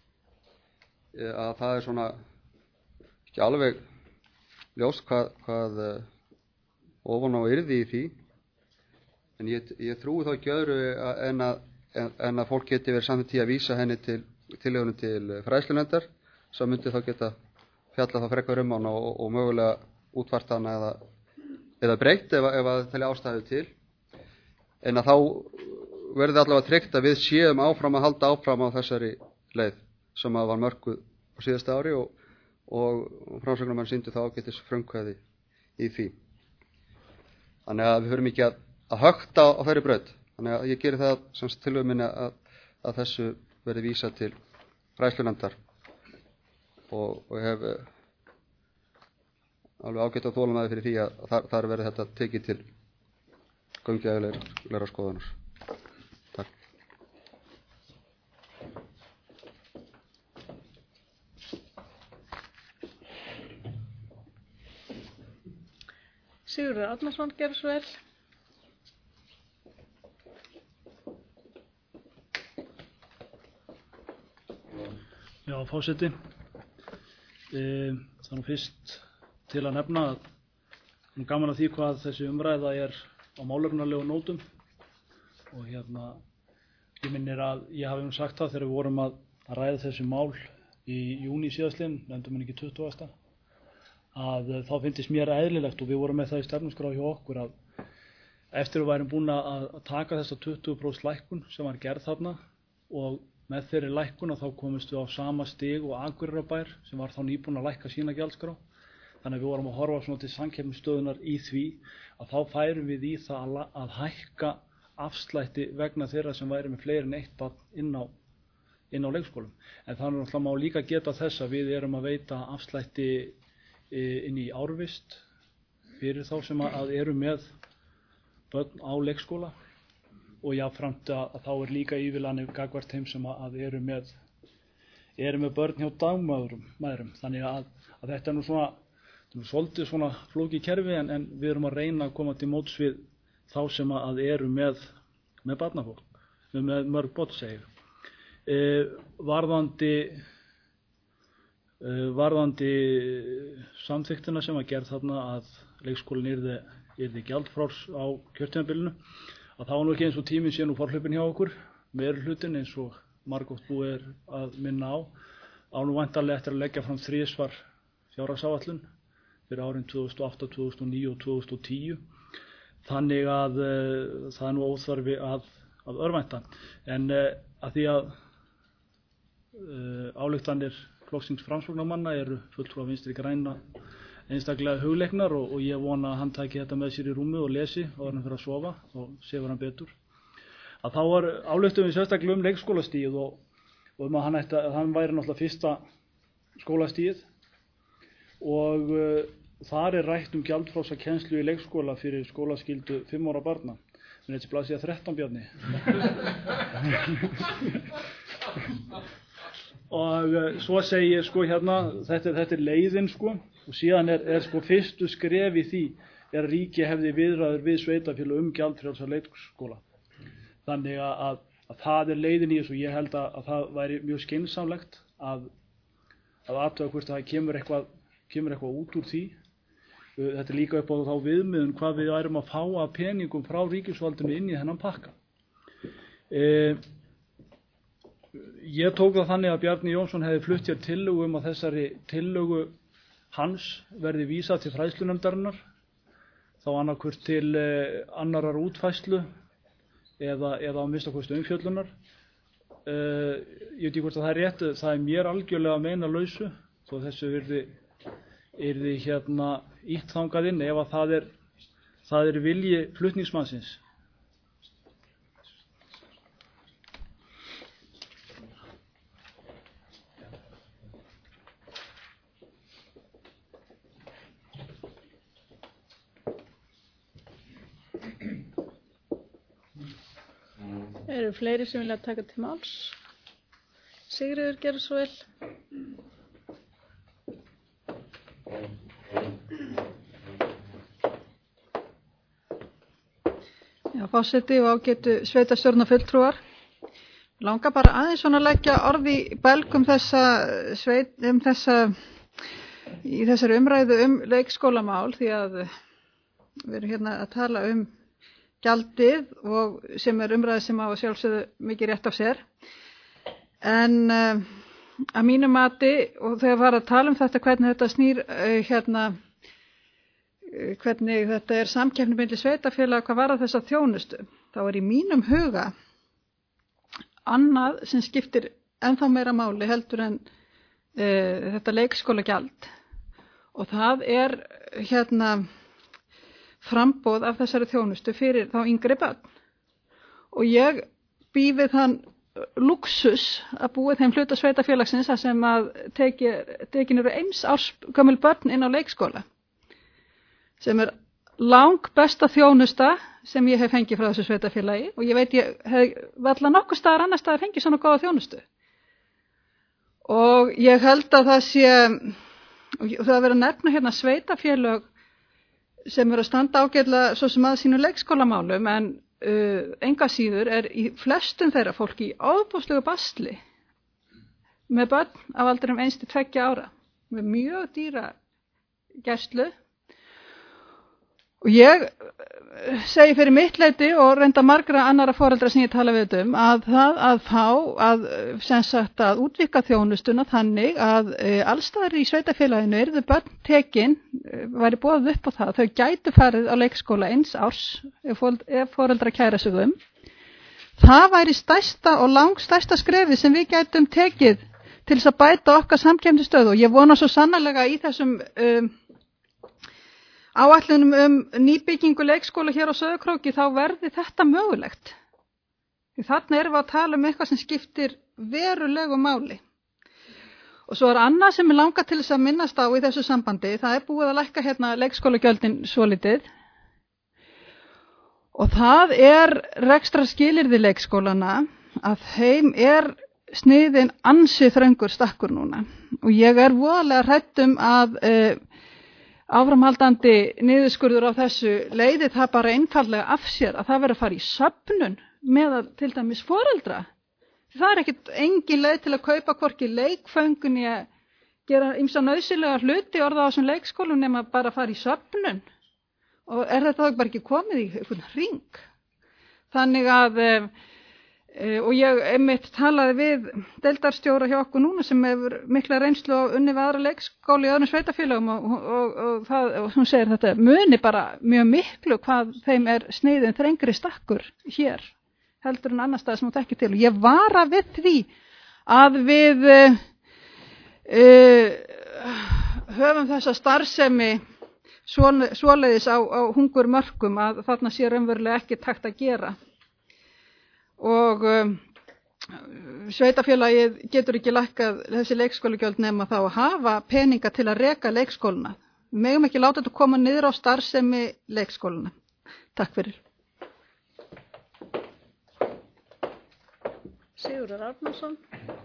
það er svona ekki alveg ljóst hvað ofan á yrði í því, En ég trúi þá ekki öðru en að fólk geti verið samþykkt í að vísa henni tillögunum til fræðslunefndar, sem myndi þá geta fjallað þá frekar hana og mögulega útfært hana eða breytt ef það telja ástæðu til. En að þá verði allavega tryggt að við séum áfram að halda áfram á þessari leið sem að var mörkuð á síðasta ári og framsögnarmenn sýndu þá ágætis frumkvæði í því. Þannig að við höfum ekki að högta á þeirri braut. Þannig að ég geri það sem tillögu minni að þessu verði vísað til fræðslunefndar og hef alveg ágætt að þolinmæði fyrir því að þar verði þetta tekið til gaumgæfilegrar skoðunar. Takk. Sigurður Árnason, gerðu svo vel. Já, forseti. Það nú fyrst til að nefna að gaman að því hvað þessi umræða á málefnalegu nótum og ég minnir að ég hafi sagt það þegar við vorum að ræða þessi mál í júní síðastliðinn, nefndum en ekki 20. að þá finnst mér eðlilegt og við vorum með það í stefnuskrá hjá okkur að eftir við værum búin að taka þessa 20% lækkun sem var gerð þarna og með þeirri lækkun þá komumst við á sama stig og Akureyrarbær sem var þá nýbúin að lækka sína gjaldskrá. Þannig að við vorum að horfa svona til samkeppnisstöðunar í því að þá færum við í það að hækka afslætti vegna þeirra sem væri með fleiri en eitt barn inn á leikskólum. En þannig má líka geta þess að við erum að veita afslætti inn í árvist fyrir þá sem að eru með börn á leikskóla og jafnframt að þá líka ívilnanir gagnvart þeim sem að eru með börn hjá dagmæðrum. Þannig að þetta nú svona svolítið svona flókið kerfi en við erum að reyna að koma til móts við þá sem að eru með barnafólk, með mörg börn segir. Varðandi samþykktina sem að gerð þarna að leikskólinn yrði gjaldfrjáls á kjörtímabilinu, að þá nú ekki eins og tíminn sé nú forhlaupinn hjá okkur, meirihlutin eins og margoft búið að minna á nú væntanlega eftir að leggja fram 3 fjárhagsáætlun fyrir árin 2008, 2009 og 2010. Þannig að það nú óþarfi að örvænta. En að því að ályktanir flokksins Framsóknarmanna eru fulltrúa Vinstri græna einstaklega hugleiknar og ég vona að hann taki þetta með sér í rúmi og lesi áður en hann fyrir að sofa og sefur hann betur. Að þá var ályktum við sérstaklega leikskólastigið og að hann væri náttúrulega fyrsta skólastigið og þar rætt gjaldfrjálsa kennslu í leikskóla fyrir skólaskyldu 5 ára barna. Men þetta blaðsíða 13, Bjarni. Og svo segi ég þetta leiðin og síðan fyrstu skref í því að ríki hefði viðræður við sveitarfélög gjaldfrjálsa leikskóla. Þannig að það leiðin í þessu. Ég held að það væri mjög skynsamlegt að athuga hvort það kemur eitthvað út úr því. Þetta líka upp á þá viðmiðun hvað við værum að fá af peningum frá ríkisvaldinu inn í þennan pakka. Ég tók það þannig að Bjarni Jónsson hefði flutt hér tillögu að þessari tillögu hans verði vísað til fræðslunefndarinnar, þá annarkvort til annarar útfærslu eða á minnsta kosti umfjöllunar. Ég veit ekki hvort að það rétt, það mér algjörlega að meina lausu, þó þessu yrði ítt þangað inn ef að það er vilji flutningsmannsins. Eru fleiri sem vilja taka til máls? Sigríður, gerðu svo vel. Já, forseti og ágætu sveitarstjórnarfulltrúar. Langar bara aðeins svona að leggja orð í belg í þessari umræðu leikskólamál því að við erum hérna að tala gjaldið og sem umræði sem á sjálfsögðu mikið rétt á sér. En að mínu mati, og þegar var að tala þetta, hvernig þetta snýr hvernig þetta samkeppni milli sveitarfélaga hvað varðar þessa þjónustu, þá í mínum huga annað sem skiptir ennþá meira máli heldur en þetta leikskólagjald, og það framboð af þessari þjónustu fyrir þá yngri börn. Og ég bý við þann luxus að búa þeim hluta sveitarfélagsins þar sem að tekin eru 1 árs gömul börn inn á leikskóla, sem lang besta þjónusta sem ég hef fengið frá þessu sveitarfélagi, og ég veit ég hef varla nokkuð staðar annar staðar fengið svona góða þjónustu. Og ég held að það sé, og það verið að nefna hérna sveitarfélög sem eru að standa ágætlega svo sem að sínu leikskólamálum, en enga síður í flestum þeirra fólki í ofboðslegu basli með börn af aldrinum 1 til 2 ára með mjög dýra gæslu. Og ég segi fyrir mitt leyti og reynda margra annara foreldra sem ég tala við að það að fá að útvíkka þjónustuna þannig að allstaðar í sveitafélaginu yrðu börn tekin, væri boðið upp á það, þau gætu farið á leikskóla 1 árs ef foreldra kæra sig Það væri stærsta og langstærsta skrefið sem við gætum tekið til þess að bæta okkar samkeppnisstöðu, og ég vona svo sannarlega í þessum áætlunum nýbyggingu leikskóla hér á Sauðárkróki þá verði þetta mögulegt. Því þarna erum við að tala eitthvað sem skiptir verulegu máli. Og svo annað sem langar til þess að minnast á í þessu sambandi, það búið að lækka hérna leikskólagjöldin svolítið. Og það rekstrarskilyrði leikskólana að þeim sniðinn ansi þröngur stakkur núna. Og ég voðalega hrædd að áframhaldandi niðurskurður á þessu leiði það bara einfaldlega af sér að það verður að fara í söfnun með til dæmis foreldra. Það engin leið til að kaupa hvorki leikföngun í að gera ýmsa nauðsynlega hluti orða á þessum leikskólum nema bara að fara í söfnun. Og þetta bara ekki komið í einhvern hring. Þannig að og ég einmitt talaði við deildarstjóra hjá okkur núna sem hefur mikla reynslu á unni við aðra leikskóla í öðrum sveitafélögum og hún segir þetta muni bara mjög miklu hvað þeim sniðinn þrengri stakkur hér heldur en annar stað sem hún tekki til. Og ég vara við því að við höfum þessa starfsemi svoleiðis á hungurmörkum að þarna sé raunverulega ekki takt að gera. Og sveitafélagið getur ekki lækkað þessi leikskólagjöld nema þá að hafa peninga til að reka leikskólana. Við megum ekki láta þetta koma niður á starfsemi leikskólana. Takk fyrir. Sigurður Arnarsson.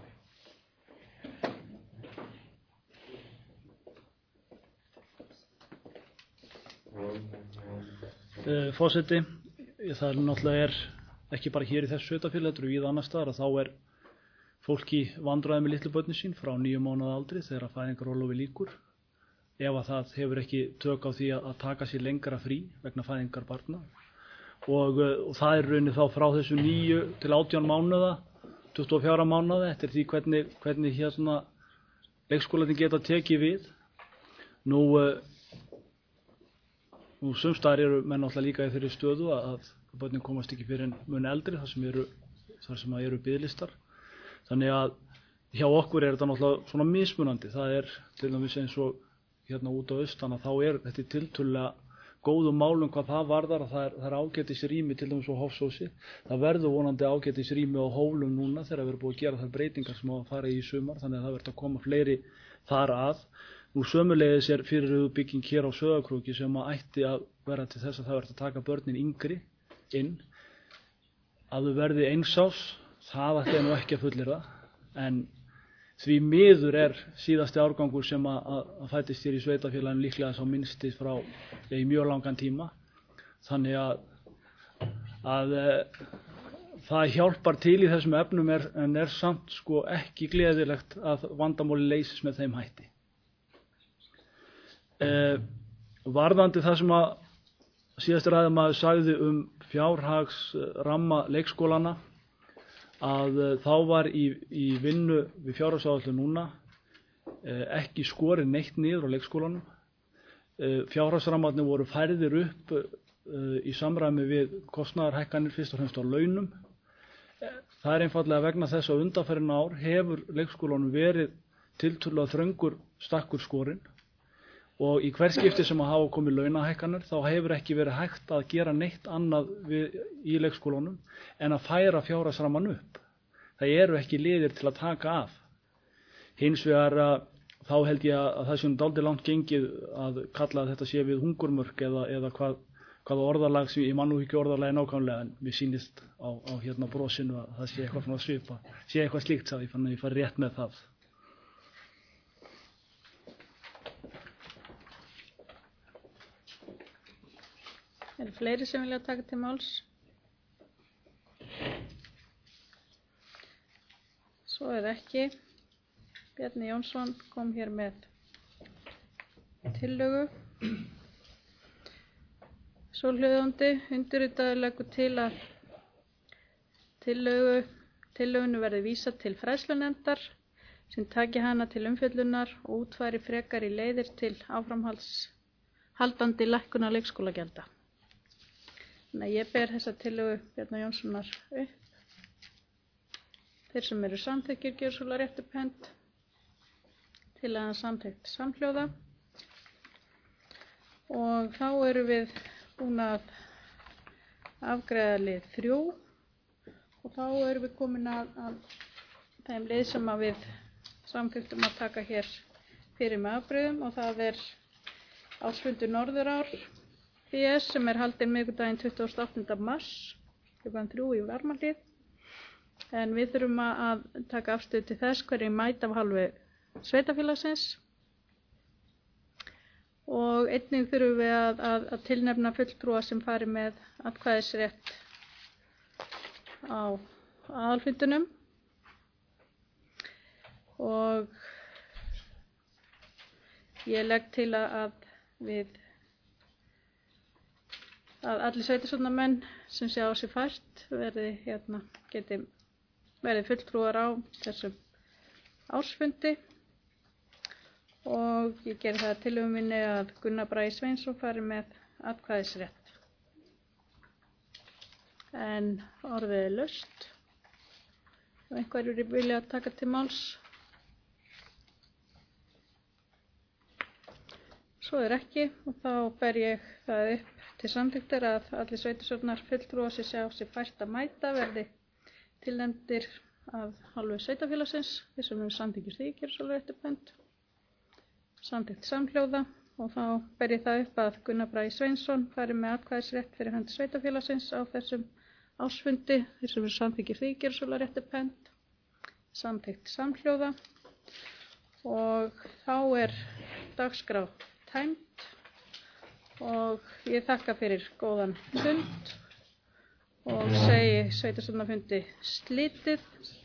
Forseti, það náttúrulega ekki bara hér í þessu sveitafélagi, þetta víða annars staðar, að þá fólk í vandræði með litlu börnin sín frá 9 mánaða aldri þegar fæðingarorlofi lýkur. Ef að það hefur ekki tök á því að taka sér lengra frí vegna fæðingar barna. Og það raunin þá frá þessu 9 til 18 mánuða, 24 mánuða, eftir því hvernig leikskólarnir geta tekið við. Nú sumstaðar eru menn náttúrulega líka í þeirri stöðu að börnin komast ekki fyrir en mun eldri þar sem eru biðlistar. Þannig að hjá okkur þetta náttúrulega svona mismunandi. Það til dæmis eins og hérna út á austan að þá þetta tiltölulega góðum málum hvað það varðar að það ágætis rými til dæmis á Hofsósi. Það verður vonandi ágætis rými á Hólum núna þegar við erum búið að gera þær breytingar sem á að fara í sumar, þannig að það verður að koma fleiri þar að. Nú sömuleiðis fyrirhuguð bygging hér á Sauðárkróki sem ætti að vera til þess að það verður að taka börnin yngri inn, að þau verði 1 árs, það ætti nú ekki að fullyrða, en því miður síðasti árgangur sem að fættist hér í sveitafélaginu líklega sá minnsti frá í mjög langan tíma, þannig að það hjálpar til í þessum efnum en samt ekki gleðilegt að vandamáli leysist með þeim hætti. Varðandi það sem að síðasti ræðumaður sagði fjárhagsramma leikskólana að þá var í vinnu við fjárhagsáætlun núna ekki skorið neitt niður á leikskólanum. Fjárhagsrammarnir voru færðir upp í samræmi við kostnaðarhækkanir fyrst og fremst á launum. Það er einfaldlega vegna þess að undanfarin ár hefur leikskólanum verið tiltölulega þröngur stakkur skorinn og í hver skipti sem að hafa komið launahækkanir þá hefur ekki verið hægt að gera neitt annað í leikskólanum en að færa fjárhagsrammann upp. Það eru ekki liðir til að taka af. Hins vegar þá held ég að það sé dálítið langt gengið að kalla að þetta sé við hungurmörk eða hvaða orðalag sem ég man nú ekki orðalagi nákvæmlega en mér sýnist á hérna brosinu að það sé eitthvað svona svipa, sé eitthvað slíkt sagði ég fann að ég fari rétt með það. Eru fleiri sem vilja taka til máls? Svo er ekki. Bjarni Jónsson kom hér með tillögu. Svohljóðandi undirritaður leggur til að tillögunni verði vísað til fræðslunefndar sem taki hana til umfjöllunar og útfæri frekari leiðir til áframhaldandi lækkunar leikskólagjalda. Þannig að ég ber þessa tillögu Bjarna Jónssonar upp. Þeir sem eru samþykkir gjöra svo rétt upp hönd. Tillagan samþykkt samhljóða. Og þá erum við búin að afgreiða lið 3 og þá erum við komin að þeim lið sem að við samþykktum að taka hér fyrir með afbrigðum og það er ársfundur Norðurár BS sem er haldinn miðvikudaginn 28. mars kl. 3 í Varmahlíð. En við þurfum að taka afstöðu til þess hverjir mæta af hálfu sveitarfélagsins og einnig þurfum við að tilnefna fulltrúa sem fari með atkvæðisrétt á aðalfundinum og ég legg til að allir sveitarstjórnarmenn sem sjá á sig fært verði fulltrúar á þessum ársfundi og ég geri það tillögu minni að Gunnar Bragi Sveinsson fari með atkvæðisrétt. En orðið er laust. Ef einhverjur vilja taka til máls. Svo er ekki og þá ber ég það upp til samþykktar að allir sveitarstjórnar fulltrúar sem sjá sig fært að mæta verði tilnefndir af hálfu sveitarfélagsins. Þeir sem eru samþykkir því gera svo rétt upp hönd. Samþykkt samhljóða og þá ber ég það upp að Gunnar Bragi Sveinsson fari með atkvæðisrétt fyrir hönd sveitarfélagsins á þessum ársfundi. Þeir sem eru samþykkir því gera svo rétt upp hönd. Samþykkt samhljóða og þá er dagskrá tæmd og ég þakka fyrir góðan fund og segi sveitarstjórnarfundi slitið.